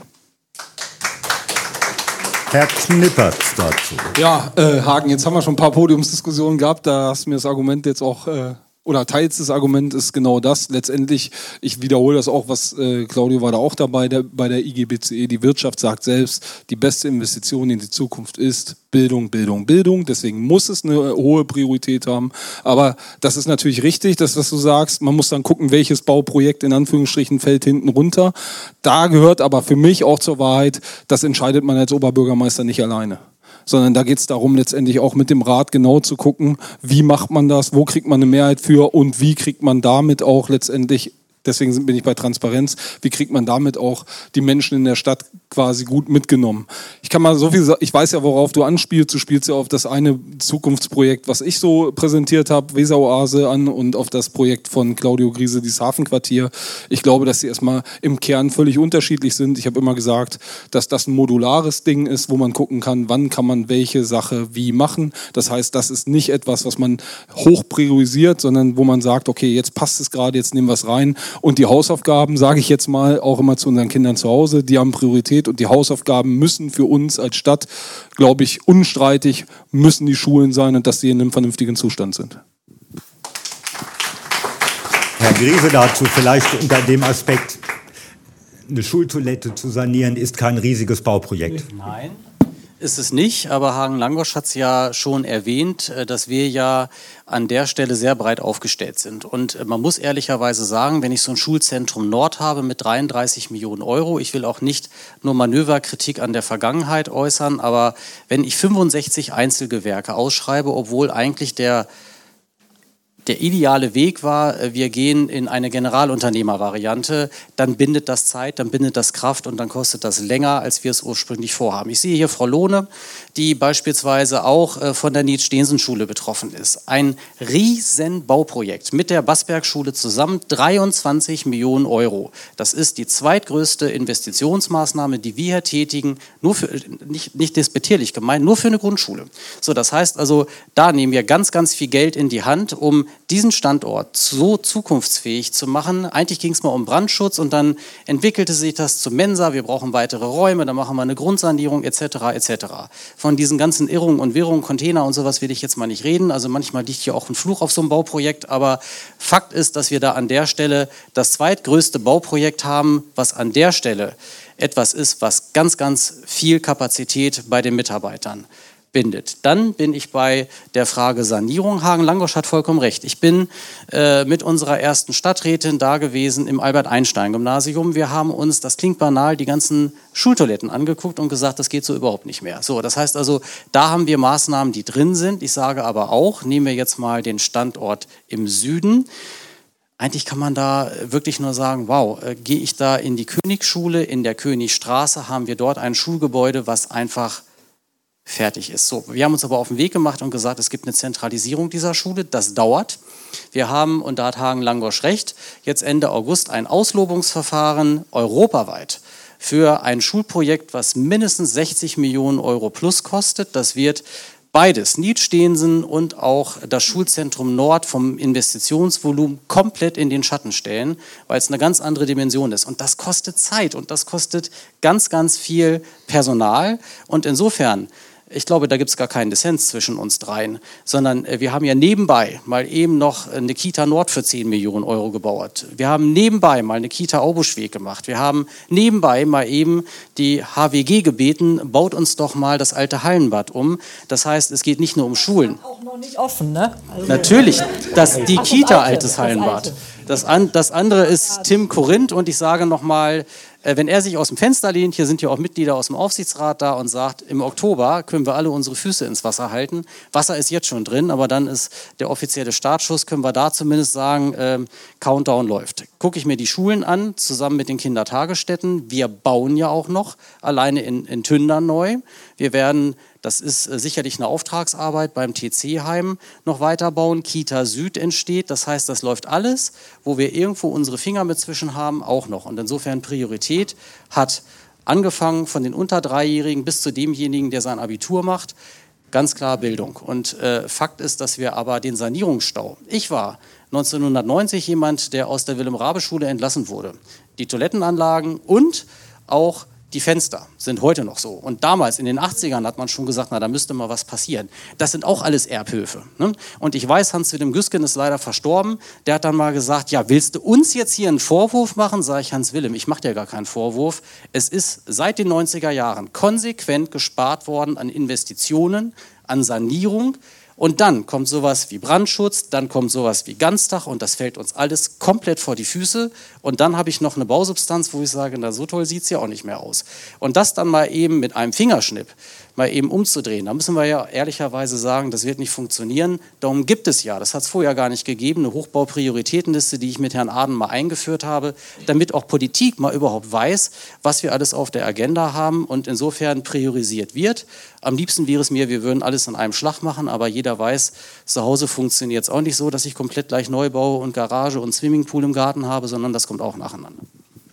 Herr Knippertz dazu. Ja, äh, Hagen, jetzt haben wir schon ein paar Podiumsdiskussionen gehabt, da hast du mir das Argument jetzt auch... Äh Oder teils des Argument ist genau das. Letztendlich, ich wiederhole das auch, was äh, Claudio war da auch dabei, der, bei der I G B C E. Die Wirtschaft sagt selbst, die beste Investition in die Zukunft ist Bildung, Bildung, Bildung. Deswegen muss es eine hohe Priorität haben. Aber das ist natürlich richtig, das, was du sagst. Man muss dann gucken, welches Bauprojekt in Anführungsstrichen fällt hinten runter. Da gehört aber für mich auch zur Wahrheit, das entscheidet man als Oberbürgermeister nicht alleine. Sondern da geht es darum, letztendlich auch mit dem Rat genau zu gucken, wie macht man das, wo kriegt man eine Mehrheit für und wie kriegt man damit auch letztendlich, deswegen bin ich bei Transparenz, wie kriegt man damit auch die Menschen in der Stadt quasi gut mitgenommen. Ich kann mal so viel sagen, ich weiß ja, worauf du anspielst, du spielst ja auf das eine Zukunftsprojekt, was ich so präsentiert habe, Weseroase an und auf das Projekt von Claudio Griese, dieses Hafenquartier. Ich glaube, dass sie erstmal im Kern völlig unterschiedlich sind. Ich habe immer gesagt, dass das ein modulares Ding ist, wo man gucken kann, wann kann man welche Sache wie machen. Das heißt, das ist nicht etwas, was man hoch priorisiert, sondern wo man sagt, okay, jetzt passt es gerade, jetzt nehmen wir es rein. Und die Hausaufgaben, sage ich jetzt mal, auch immer zu unseren Kindern zu Hause, die haben Priorität und die Hausaufgaben müssen für uns als Stadt, glaube ich, unstreitig, müssen die Schulen sein und dass sie in einem vernünftigen Zustand sind. Herr Griese dazu vielleicht unter dem Aspekt, eine Schultoilette zu sanieren, ist kein riesiges Bauprojekt. Nein. Ist es nicht, aber Hagen Langosch hat es ja schon erwähnt, dass wir ja an der Stelle sehr breit aufgestellt sind. Und man muss ehrlicherweise sagen, wenn ich so ein Schulzentrum Nord habe mit dreiunddreißig Millionen Euro, ich will auch nicht nur Manöverkritik an der Vergangenheit äußern, aber wenn ich fünfundsechzig Einzelgewerke ausschreibe, obwohl eigentlich der Der ideale Weg war, wir gehen in eine Generalunternehmervariante, dann bindet das Zeit, dann bindet das Kraft und dann kostet das länger, als wir es ursprünglich vorhaben. Ich sehe hier Frau Lohne, die beispielsweise auch von der Nietz-Steensen-Schule betroffen ist. Ein riesen Bauprojekt mit der Bassberg-Schule zusammen, dreiundzwanzig Millionen Euro. Das ist die zweitgrößte Investitionsmaßnahme, die wir hier tätigen, nur für, nicht, nicht despektierlich gemeint, nur für eine Grundschule. So, das heißt also, da nehmen wir ganz, ganz viel Geld in die Hand, um diesen Standort so zukunftsfähig zu machen. Eigentlich ging es mal um Brandschutz und dann entwickelte sich das zu Mensa, wir brauchen weitere Räume, dann machen wir eine Grundsanierung et cetera et cetera. Von diesen ganzen Irrungen und Wirrungen, Container und sowas will ich jetzt mal nicht reden. Also manchmal liegt hier auch ein Fluch auf so einem Bauprojekt, aber Fakt ist, dass wir da an der Stelle das zweitgrößte Bauprojekt haben, was an der Stelle etwas ist, was ganz, ganz viel Kapazität bei den Mitarbeitern bindet. Dann bin ich bei der Frage Sanierung. Hagen-Langosch hat vollkommen recht. Ich bin äh, mit unserer ersten Stadträtin da gewesen im Albert-Einstein-Gymnasium. Wir haben uns, das klingt banal, die ganzen Schultoiletten angeguckt und gesagt, das geht so überhaupt nicht mehr. So, das heißt also, da haben wir Maßnahmen, die drin sind. Ich sage aber auch, nehmen wir jetzt mal den Standort im Süden. Eigentlich kann man da wirklich nur sagen, wow, äh, gehe ich da in die Königsschule, in der Königstraße, haben wir dort ein Schulgebäude, was einfach fertig ist. So, wir haben uns aber auf den Weg gemacht und gesagt, es gibt eine Zentralisierung dieser Schule, das dauert. Wir haben, und da hat Hagen-Langosch recht, jetzt Ende August ein Auslobungsverfahren europaweit für ein Schulprojekt, was mindestens sechzig Millionen Euro plus kostet. Das wird beides, Niedstehensen und auch das Schulzentrum Nord vom Investitionsvolumen komplett in den Schatten stellen, weil es eine ganz andere Dimension ist. Und das kostet Zeit und das kostet ganz, ganz viel Personal. Und insofern, ich glaube, da gibt es gar keinen Dissens zwischen uns dreien, sondern wir haben ja nebenbei mal eben noch eine Kita Nord für zehn Millionen Euro gebaut. Wir haben nebenbei mal eine Kita Aubuschweg gemacht. Wir haben nebenbei mal eben die H W G gebeten, baut uns doch mal das alte Hallenbad um. Das heißt, es geht nicht nur um Schulen. Auch noch nicht offen, ne? Also Natürlich, das, die Ach, das Kita alte, altes das Hallenbad. alte. Das, an, das andere ist Tim Korinth und ich sage nochmal, äh, wenn er sich aus dem Fenster lehnt, hier sind ja auch Mitglieder aus dem Aufsichtsrat da und sagt, im Oktober können wir alle unsere Füße ins Wasser halten. Wasser ist jetzt schon drin, aber dann ist der offizielle Startschuss, können wir da zumindest sagen, äh, Countdown läuft. Gucke ich mir die Schulen an, zusammen mit den Kindertagesstätten. Wir bauen ja auch noch, alleine in, in Tündern neu. Wir werden, das ist äh, sicherlich eine Auftragsarbeit beim T C-Heim, noch weiterbauen. Kita Süd entsteht, das heißt, das läuft alles, wo wir irgendwo unsere Finger mit zwischen haben, auch noch. Und insofern Priorität hat angefangen von den unter Dreijährigen bis zu demjenigen, der sein Abitur macht, ganz klar Bildung. Und äh, Fakt ist, dass wir aber den Sanierungsstau, ich war neunzehnhundertneunzig jemand, der aus der Wilhelm-Raabe-Schule entlassen wurde. Die Toilettenanlagen und auch die Fenster sind heute noch so. Und damals, in den achtzigern, hat man schon gesagt, na, da müsste mal was passieren. Das sind auch alles Erbhöfe. Ne? Und ich weiß, Hans-Willem Güsken ist leider verstorben. Der hat dann mal gesagt, ja, willst du uns jetzt hier einen Vorwurf machen? Sag ich, Hans-Willem, ich mache dir gar keinen Vorwurf. Es ist seit den neunziger Jahren konsequent gespart worden an Investitionen, an Sanierung. Und dann kommt sowas wie Brandschutz, dann kommt sowas wie Ganztag und das fällt uns alles komplett vor die Füße. Und dann habe ich noch eine Bausubstanz, wo ich sage, na so toll sieht es ja auch nicht mehr aus. Und das dann mal eben mit einem Fingerschnipp mal eben umzudrehen, da müssen wir ja ehrlicherweise sagen, das wird nicht funktionieren. Darum gibt es ja, das hat es vorher gar nicht gegeben, eine Hochbauprioritätenliste, die ich mit Herrn Aden mal eingeführt habe, damit auch Politik mal überhaupt weiß, was wir alles auf der Agenda haben und insofern priorisiert wird. Am liebsten wäre es mir, wir würden alles an einem Schlag machen, aber jeder weiß, zu Hause funktioniert es auch nicht so, dass ich komplett gleich neu baue und Garage und Swimmingpool im Garten habe, sondern das kommt auch nacheinander.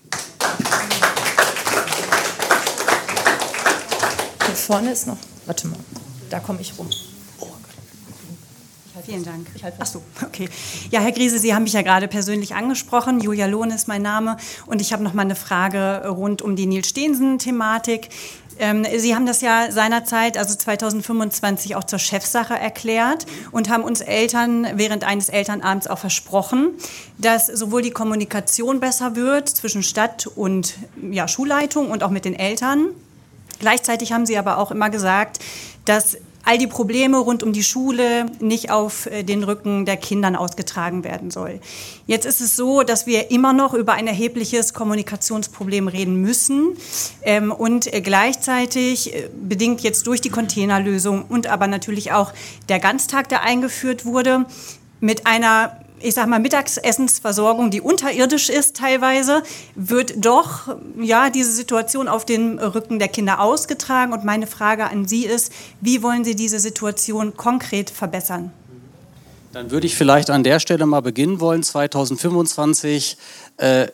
Hier vorne ist noch, warte mal, da komme ich rum. Vielen Dank. Ach so, okay. Ja, Herr Griese, Sie haben mich ja gerade persönlich angesprochen. Julia Lohne ist mein Name und ich habe noch mal eine Frage rund um die Niels-Steensen-Thematik. Ähm, Sie haben das ja seinerzeit, also zweitausendfünfundzwanzig, auch zur Chefsache erklärt und haben uns Eltern während eines Elternabends auch versprochen, dass sowohl die Kommunikation besser wird zwischen Stadt und ja, Schulleitung und auch mit den Eltern. Gleichzeitig haben Sie aber auch immer gesagt, dass all die Probleme rund um die Schule nicht auf den Rücken der Kinder ausgetragen werden soll. Jetzt ist es so, dass wir immer noch über ein erhebliches Kommunikationsproblem reden müssen ähm, und gleichzeitig, bedingt jetzt durch die Containerlösung und aber natürlich auch der Ganztag, der eingeführt wurde, mit einer ich sag mal, Mittagsessensversorgung, die unterirdisch ist teilweise, wird doch ja, diese Situation auf den Rücken der Kinder ausgetragen. Und meine Frage an Sie ist, wie wollen Sie diese Situation konkret verbessern? Dann würde ich vielleicht an der Stelle mal beginnen wollen. zweitausendfünfundzwanzig äh,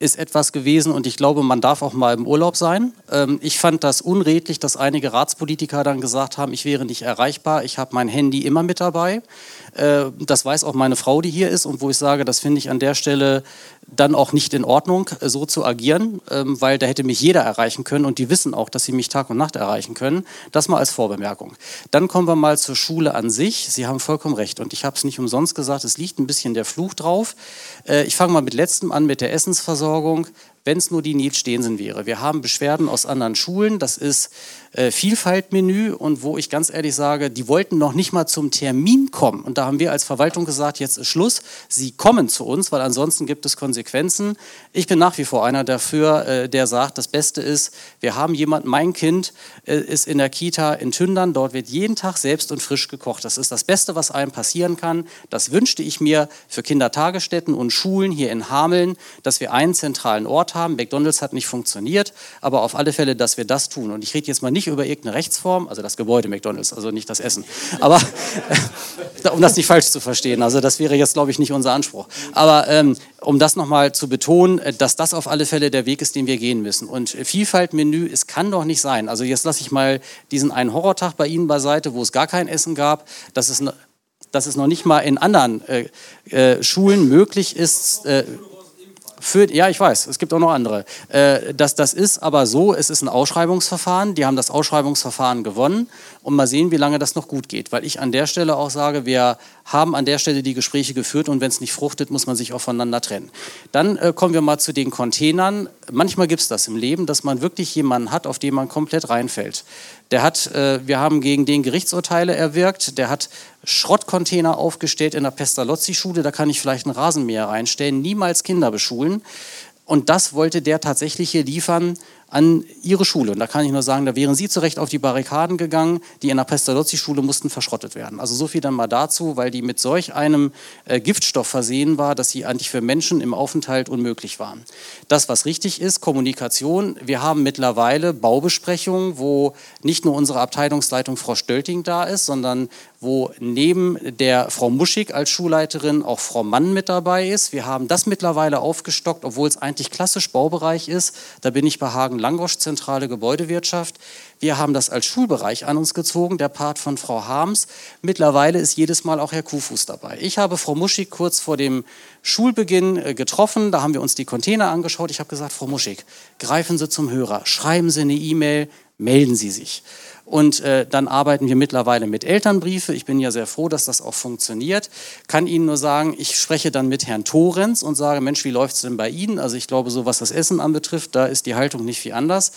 ist etwas gewesen und ich glaube, man darf auch mal im Urlaub sein. Ähm, ich fand das unredlich, dass einige Ratspolitiker dann gesagt haben, ich wäre nicht erreichbar, ich habe mein Handy immer mit dabei. Äh, das weiß auch meine Frau, die hier ist und wo ich sage, das finde ich an der Stelle dann auch nicht in Ordnung, so zu agieren, ähm, weil da hätte mich jeder erreichen können und die wissen auch, dass sie mich Tag und Nacht erreichen können. Das mal als Vorbemerkung. Dann kommen wir mal zur Schule an sich. Sie haben vollkommen recht und ich habe es nicht umsonst gesagt, es liegt ein bisschen der Fluch drauf. Äh, ich fange mal mit letztem an, mit der Essensversorgung. Wenn es nur die Nils Stehensen wäre. Wir haben Beschwerden aus anderen Schulen, das ist äh, Vielfaltmenü und wo ich ganz ehrlich sage, die wollten noch nicht mal zum Termin kommen. Und da haben wir als Verwaltung gesagt, jetzt ist Schluss, sie kommen zu uns, weil ansonsten gibt es Konsequenzen. Ich bin nach wie vor einer dafür, äh, der sagt, das Beste ist, wir haben jemanden, mein Kind äh, ist in der Kita in Tündern, dort wird jeden Tag selbst und frisch gekocht. Das ist das Beste, was einem passieren kann. Das wünschte ich mir für Kindertagesstätten und Schulen hier in Hameln, dass wir einen zentralen Ort haben. McDonald's hat nicht funktioniert, aber auf alle Fälle, dass wir das tun. Und ich rede jetzt mal nicht über irgendeine Rechtsform, also das Gebäude McDonald's, also nicht das Essen. Aber, äh, um das nicht falsch zu verstehen, also das wäre jetzt, glaube ich, nicht unser Anspruch. Aber ähm, um das nochmal zu betonen, dass das auf alle Fälle der Weg ist, den wir gehen müssen. Und Vielfaltmenü, es kann doch nicht sein. Also jetzt lasse ich mal diesen einen Horrortag bei Ihnen beiseite, wo es gar kein Essen gab. Das ist, dass es noch nicht mal in anderen äh, äh, Schulen möglich ist, äh, Für, ja, ich weiß, es gibt auch noch andere. Äh, das, das ist aber so, es ist ein Ausschreibungsverfahren, die haben das Ausschreibungsverfahren gewonnen und mal sehen, wie lange das noch gut geht. Weil ich an der Stelle auch sage, wir haben an der Stelle die Gespräche geführt und wenn es nicht fruchtet, muss man sich auch voneinander trennen. Dann äh, kommen wir mal zu den Containern. Manchmal gibt es das im Leben, dass man wirklich jemanden hat, auf den man komplett reinfällt. Der hat, äh, wir haben gegen den Gerichtsurteile erwirkt, der hat Schrottcontainer aufgestellt in der Pestalozzi-Schule, da kann ich vielleicht einen Rasenmäher reinstellen, niemals Kinder beschulen. Und das wollte der tatsächlich hier liefern an ihre Schule. Und da kann ich nur sagen, da wären Sie zu Recht auf die Barrikaden gegangen, die in der Pestalozzi-Schule mussten verschrottet werden. Also so viel dann mal dazu, weil die mit solch einem äh, Giftstoff versehen war, dass sie eigentlich für Menschen im Aufenthalt unmöglich waren. Das, was richtig ist, Kommunikation. Wir haben mittlerweile Baubesprechungen, wo nicht nur unsere Abteilungsleitung Frau Stölting da ist, sondern wo neben der Frau Muschig als Schulleiterin auch Frau Mann mit dabei ist. Wir haben das mittlerweile aufgestockt, obwohl es eigentlich klassisch Baubereich ist. Da bin ich bei Hagen-Langosch, zentrale Gebäudewirtschaft. Wir haben das als Schulbereich an uns gezogen, der Part von Frau Harms. Mittlerweile ist jedes Mal auch Herr Kuhfuß dabei. Ich habe Frau Muschig kurz vor dem Schulbeginn getroffen, da haben wir uns die Container angeschaut. Ich habe gesagt, Frau Muschig, greifen Sie zum Hörer, schreiben Sie eine E-Mail, melden Sie sich. Und äh, dann arbeiten wir mittlerweile mit Elternbriefe. Ich bin ja sehr froh, dass das auch funktioniert. Kann Ihnen nur sagen, ich spreche dann mit Herrn Thorenz und sage, Mensch, wie läuft es denn bei Ihnen? Also ich glaube, so was das Essen anbetrifft, da ist die Haltung nicht viel anders.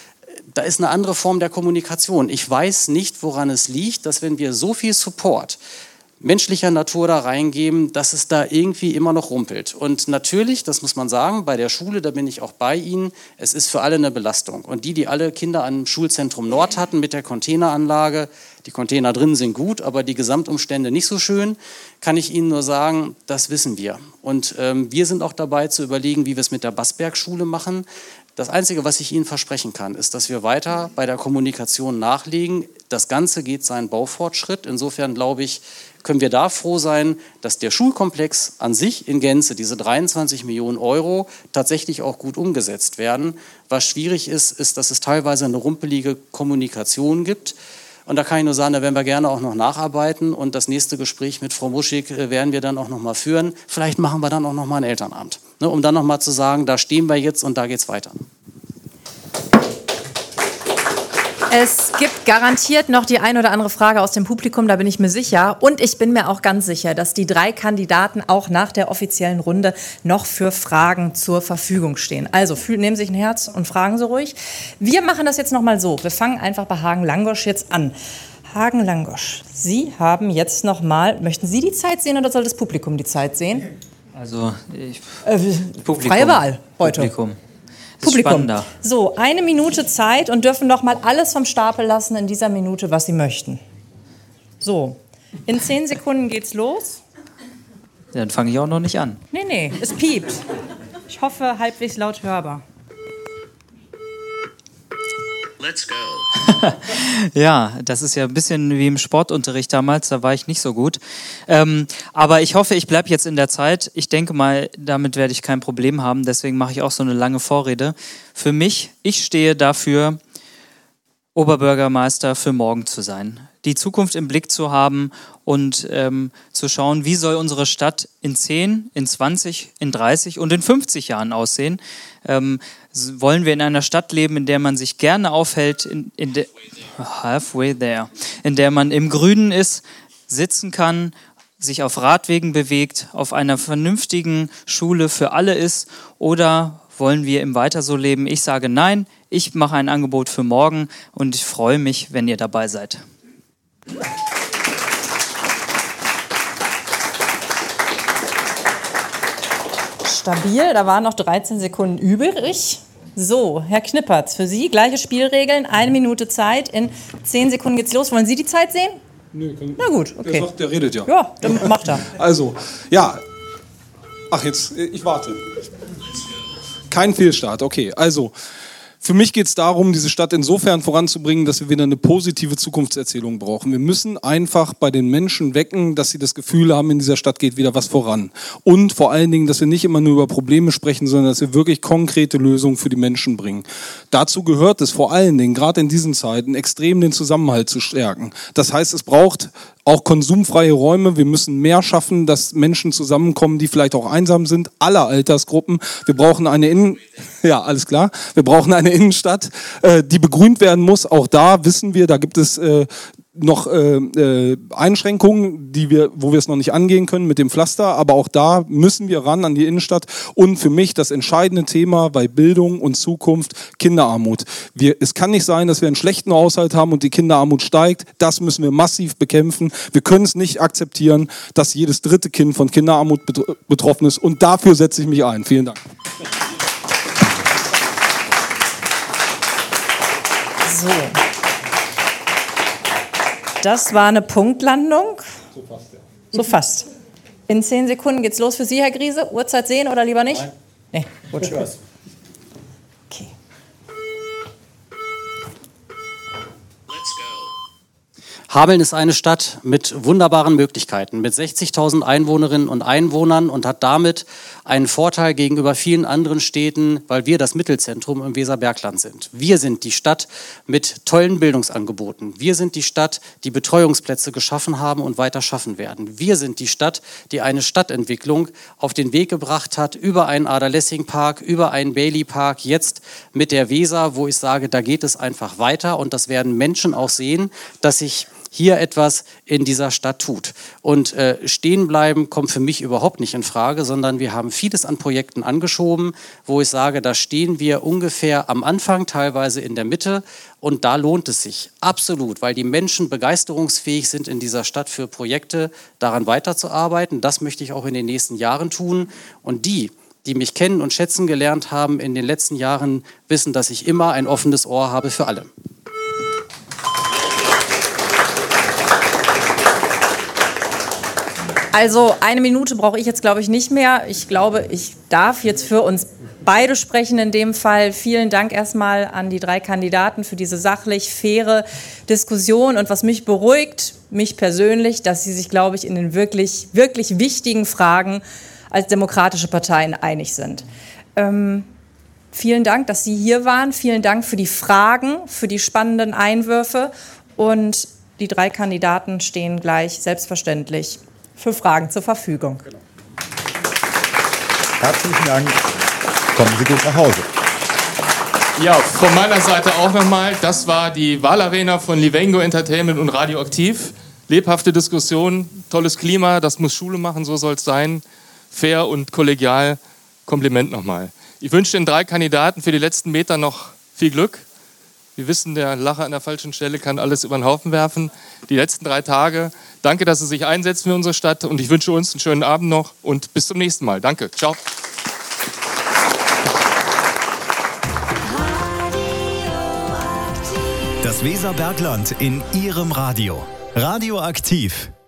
Da ist eine andere Form der Kommunikation. Ich weiß nicht, woran es liegt, dass wenn wir so viel Support menschlicher Natur da reingeben, dass es da irgendwie immer noch rumpelt. Und natürlich, das muss man sagen, bei der Schule, da bin ich auch bei Ihnen, es ist für alle eine Belastung. Und die, die alle Kinder am Schulzentrum Nord hatten mit der Containeranlage, die Container drin sind gut, aber die Gesamtumstände nicht so schön, kann ich Ihnen nur sagen, das wissen wir. Und ähm, wir sind auch dabei zu überlegen, wie wir es mit der Bassberg-Schule machen. Das Einzige, was ich Ihnen versprechen kann, ist, dass wir weiter bei der Kommunikation nachlegen. Das Ganze geht seinen Baufortschritt. Insofern glaube ich, können wir da froh sein, dass der Schulkomplex an sich in Gänze, diese dreiundzwanzig Millionen Euro, tatsächlich auch gut umgesetzt werden. Was schwierig ist, ist, dass es teilweise eine rumpelige Kommunikation gibt. Und da kann ich nur sagen, da werden wir gerne auch noch nacharbeiten. Und das nächste Gespräch mit Frau Muschig werden wir dann auch noch mal führen. Vielleicht machen wir dann auch noch mal ein Elternabend, ne, um dann noch mal zu sagen, da stehen wir jetzt und da geht's weiter. Es gibt garantiert noch die ein oder andere Frage aus dem Publikum, da bin ich mir sicher. Und ich bin mir auch ganz sicher, dass die drei Kandidaten auch nach der offiziellen Runde noch für Fragen zur Verfügung stehen. Also nehmen Sie sich ein Herz und fragen Sie ruhig. Wir machen das jetzt noch mal so. Wir fangen einfach bei Hagen-Langosch jetzt an. Hagen-Langosch, Sie haben jetzt noch mal, möchten Sie die Zeit sehen oder soll das Publikum die Zeit sehen? Also, ich, äh, Publikum, freie Wahl heute. Publikum. Publikum. Spannender. So, eine Minute Zeit und dürfen noch mal alles vom Stapel lassen in dieser Minute, was Sie möchten. So, in zehn Sekunden geht's los. Ja, dann fange ich auch noch nicht an. Nee, nee, es piept. Ich hoffe, halbwegs laut hörbar. Let's go. Ja, das ist ja ein bisschen wie im Sportunterricht damals, da war ich nicht so gut. Ähm, aber ich hoffe, ich bleibe jetzt in der Zeit. Ich denke mal, damit werde ich kein Problem haben, deswegen mache ich auch so eine lange Vorrede. Für mich, ich stehe dafür, Oberbürgermeister für morgen zu sein, die Zukunft im Blick zu haben und ähm, zu schauen, wie soll unsere Stadt in zehn, in zwanzig, in dreißig und in fünfzig Jahren aussehen. Ähm, wollen wir in einer Stadt leben, in der man sich gerne aufhält, in, in de, halfway there, in der man im Grünen ist, sitzen kann, sich auf Radwegen bewegt, auf einer vernünftigen Schule für alle ist, oder wollen wir im Weiter so leben? Ich sage nein, ich mache ein Angebot für morgen und ich freue mich, wenn ihr dabei seid. Stabil, da waren noch dreizehn Sekunden übrig. So, Herr Knippertz, für Sie gleiche Spielregeln, eine Minute Zeit, in zehn Sekunden geht's los. Wollen Sie die Zeit sehen? Nö, kann, Na gut, okay. Der, sagt, der redet ja. Ja, dann macht er. Also, ja. Ach, jetzt, ich warte. Kein Fehlstart, okay. Also, für mich geht es darum, diese Stadt insofern voranzubringen, dass wir wieder eine positive Zukunftserzählung brauchen. Wir müssen einfach bei den Menschen wecken, dass sie das Gefühl haben, in dieser Stadt geht wieder was voran. Und vor allen Dingen, dass wir nicht immer nur über Probleme sprechen, sondern dass wir wirklich konkrete Lösungen für die Menschen bringen. Dazu gehört es vor allen Dingen, gerade in diesen Zeiten, extrem den Zusammenhalt zu stärken. Das heißt, es braucht auch konsumfreie Räume. Wir müssen mehr schaffen, dass Menschen zusammenkommen, die vielleicht auch einsam sind, aller Altersgruppen. Wir brauchen eine Innen... Ja, alles klar. Wir brauchen eine Innenstadt, äh, die begrünt werden muss. Auch da wissen wir, da gibt es äh, noch äh, äh, Einschränkungen, die wir, wo wir es noch nicht angehen können mit dem Pflaster. Aber auch da müssen wir ran an die Innenstadt. Und für mich das entscheidende Thema bei Bildung und Zukunft, Kinderarmut. Wir, es kann nicht sein, dass wir einen schlechten Haushalt haben und die Kinderarmut steigt. Das müssen wir massiv bekämpfen. Wir können es nicht akzeptieren, dass jedes dritte Kind von Kinderarmut betro- betroffen ist. Und dafür setze ich mich ein. Vielen Dank. So. Das war eine Punktlandung. So fast, ja. So fast. In zehn Sekunden geht's los für Sie, Herr Griese. Uhrzeit sehen oder lieber nicht? Nein. Nee, gut. Okay. Hameln ist eine Stadt mit wunderbaren Möglichkeiten, mit sechzigtausend Einwohnerinnen und Einwohnern und hat damit einen Vorteil gegenüber vielen anderen Städten, weil wir das Mittelzentrum im Weserbergland sind. Wir sind die Stadt mit tollen Bildungsangeboten. Wir sind die Stadt, die Betreuungsplätze geschaffen haben und weiter schaffen werden. Wir sind die Stadt, die eine Stadtentwicklung auf den Weg gebracht hat, über einen Ader-Lessing-Park, über einen Bailey-Park, jetzt mit der Weser, wo ich sage, da geht es einfach weiter und das werden Menschen auch sehen, dass sich hier etwas in dieser Stadt tut. Und äh, stehen bleiben kommt für mich überhaupt nicht in Frage, sondern wir haben vieles an Projekten angeschoben, wo ich sage, da stehen wir ungefähr am Anfang, teilweise in der Mitte. Und da lohnt es sich absolut, weil die Menschen begeisterungsfähig sind in dieser Stadt für Projekte, daran weiterzuarbeiten. Das möchte ich auch in den nächsten Jahren tun. Und die, die mich kennen und schätzen gelernt haben in den letzten Jahren, wissen, dass ich immer ein offenes Ohr habe für alle. Also eine Minute brauche ich jetzt, glaube ich, nicht mehr. Ich glaube, ich darf jetzt für uns beide sprechen in dem Fall. Vielen Dank erstmal an die drei Kandidaten für diese sachlich faire Diskussion. Und was mich beruhigt, mich persönlich, dass sie sich, glaube ich, in den wirklich, wirklich wichtigen Fragen als demokratische Parteien einig sind. Ähm, vielen Dank, dass Sie hier waren. Vielen Dank für die Fragen, für die spannenden Einwürfe. Und die drei Kandidaten stehen gleich selbstverständlich für Fragen zur Verfügung. Genau. Herzlichen Dank. Kommen Sie gut nach Hause. Ja, von meiner Seite auch nochmal. Das war die Wahlarena von Livengo Entertainment und Radioaktiv. Lebhafte Diskussion, tolles Klima, das muss Schule machen, so soll es sein. Fair und kollegial. Kompliment nochmal. Ich wünsche den drei Kandidaten für die letzten Meter noch viel Glück. Wir wissen, der Lacher an der falschen Stelle kann alles über den Haufen werfen. Die letzten drei Tage. Danke, dass Sie sich einsetzen für unsere Stadt. Und ich wünsche uns einen schönen Abend noch und bis zum nächsten Mal. Danke. Ciao. Das Weserbergland in Ihrem Radio. Radioaktiv.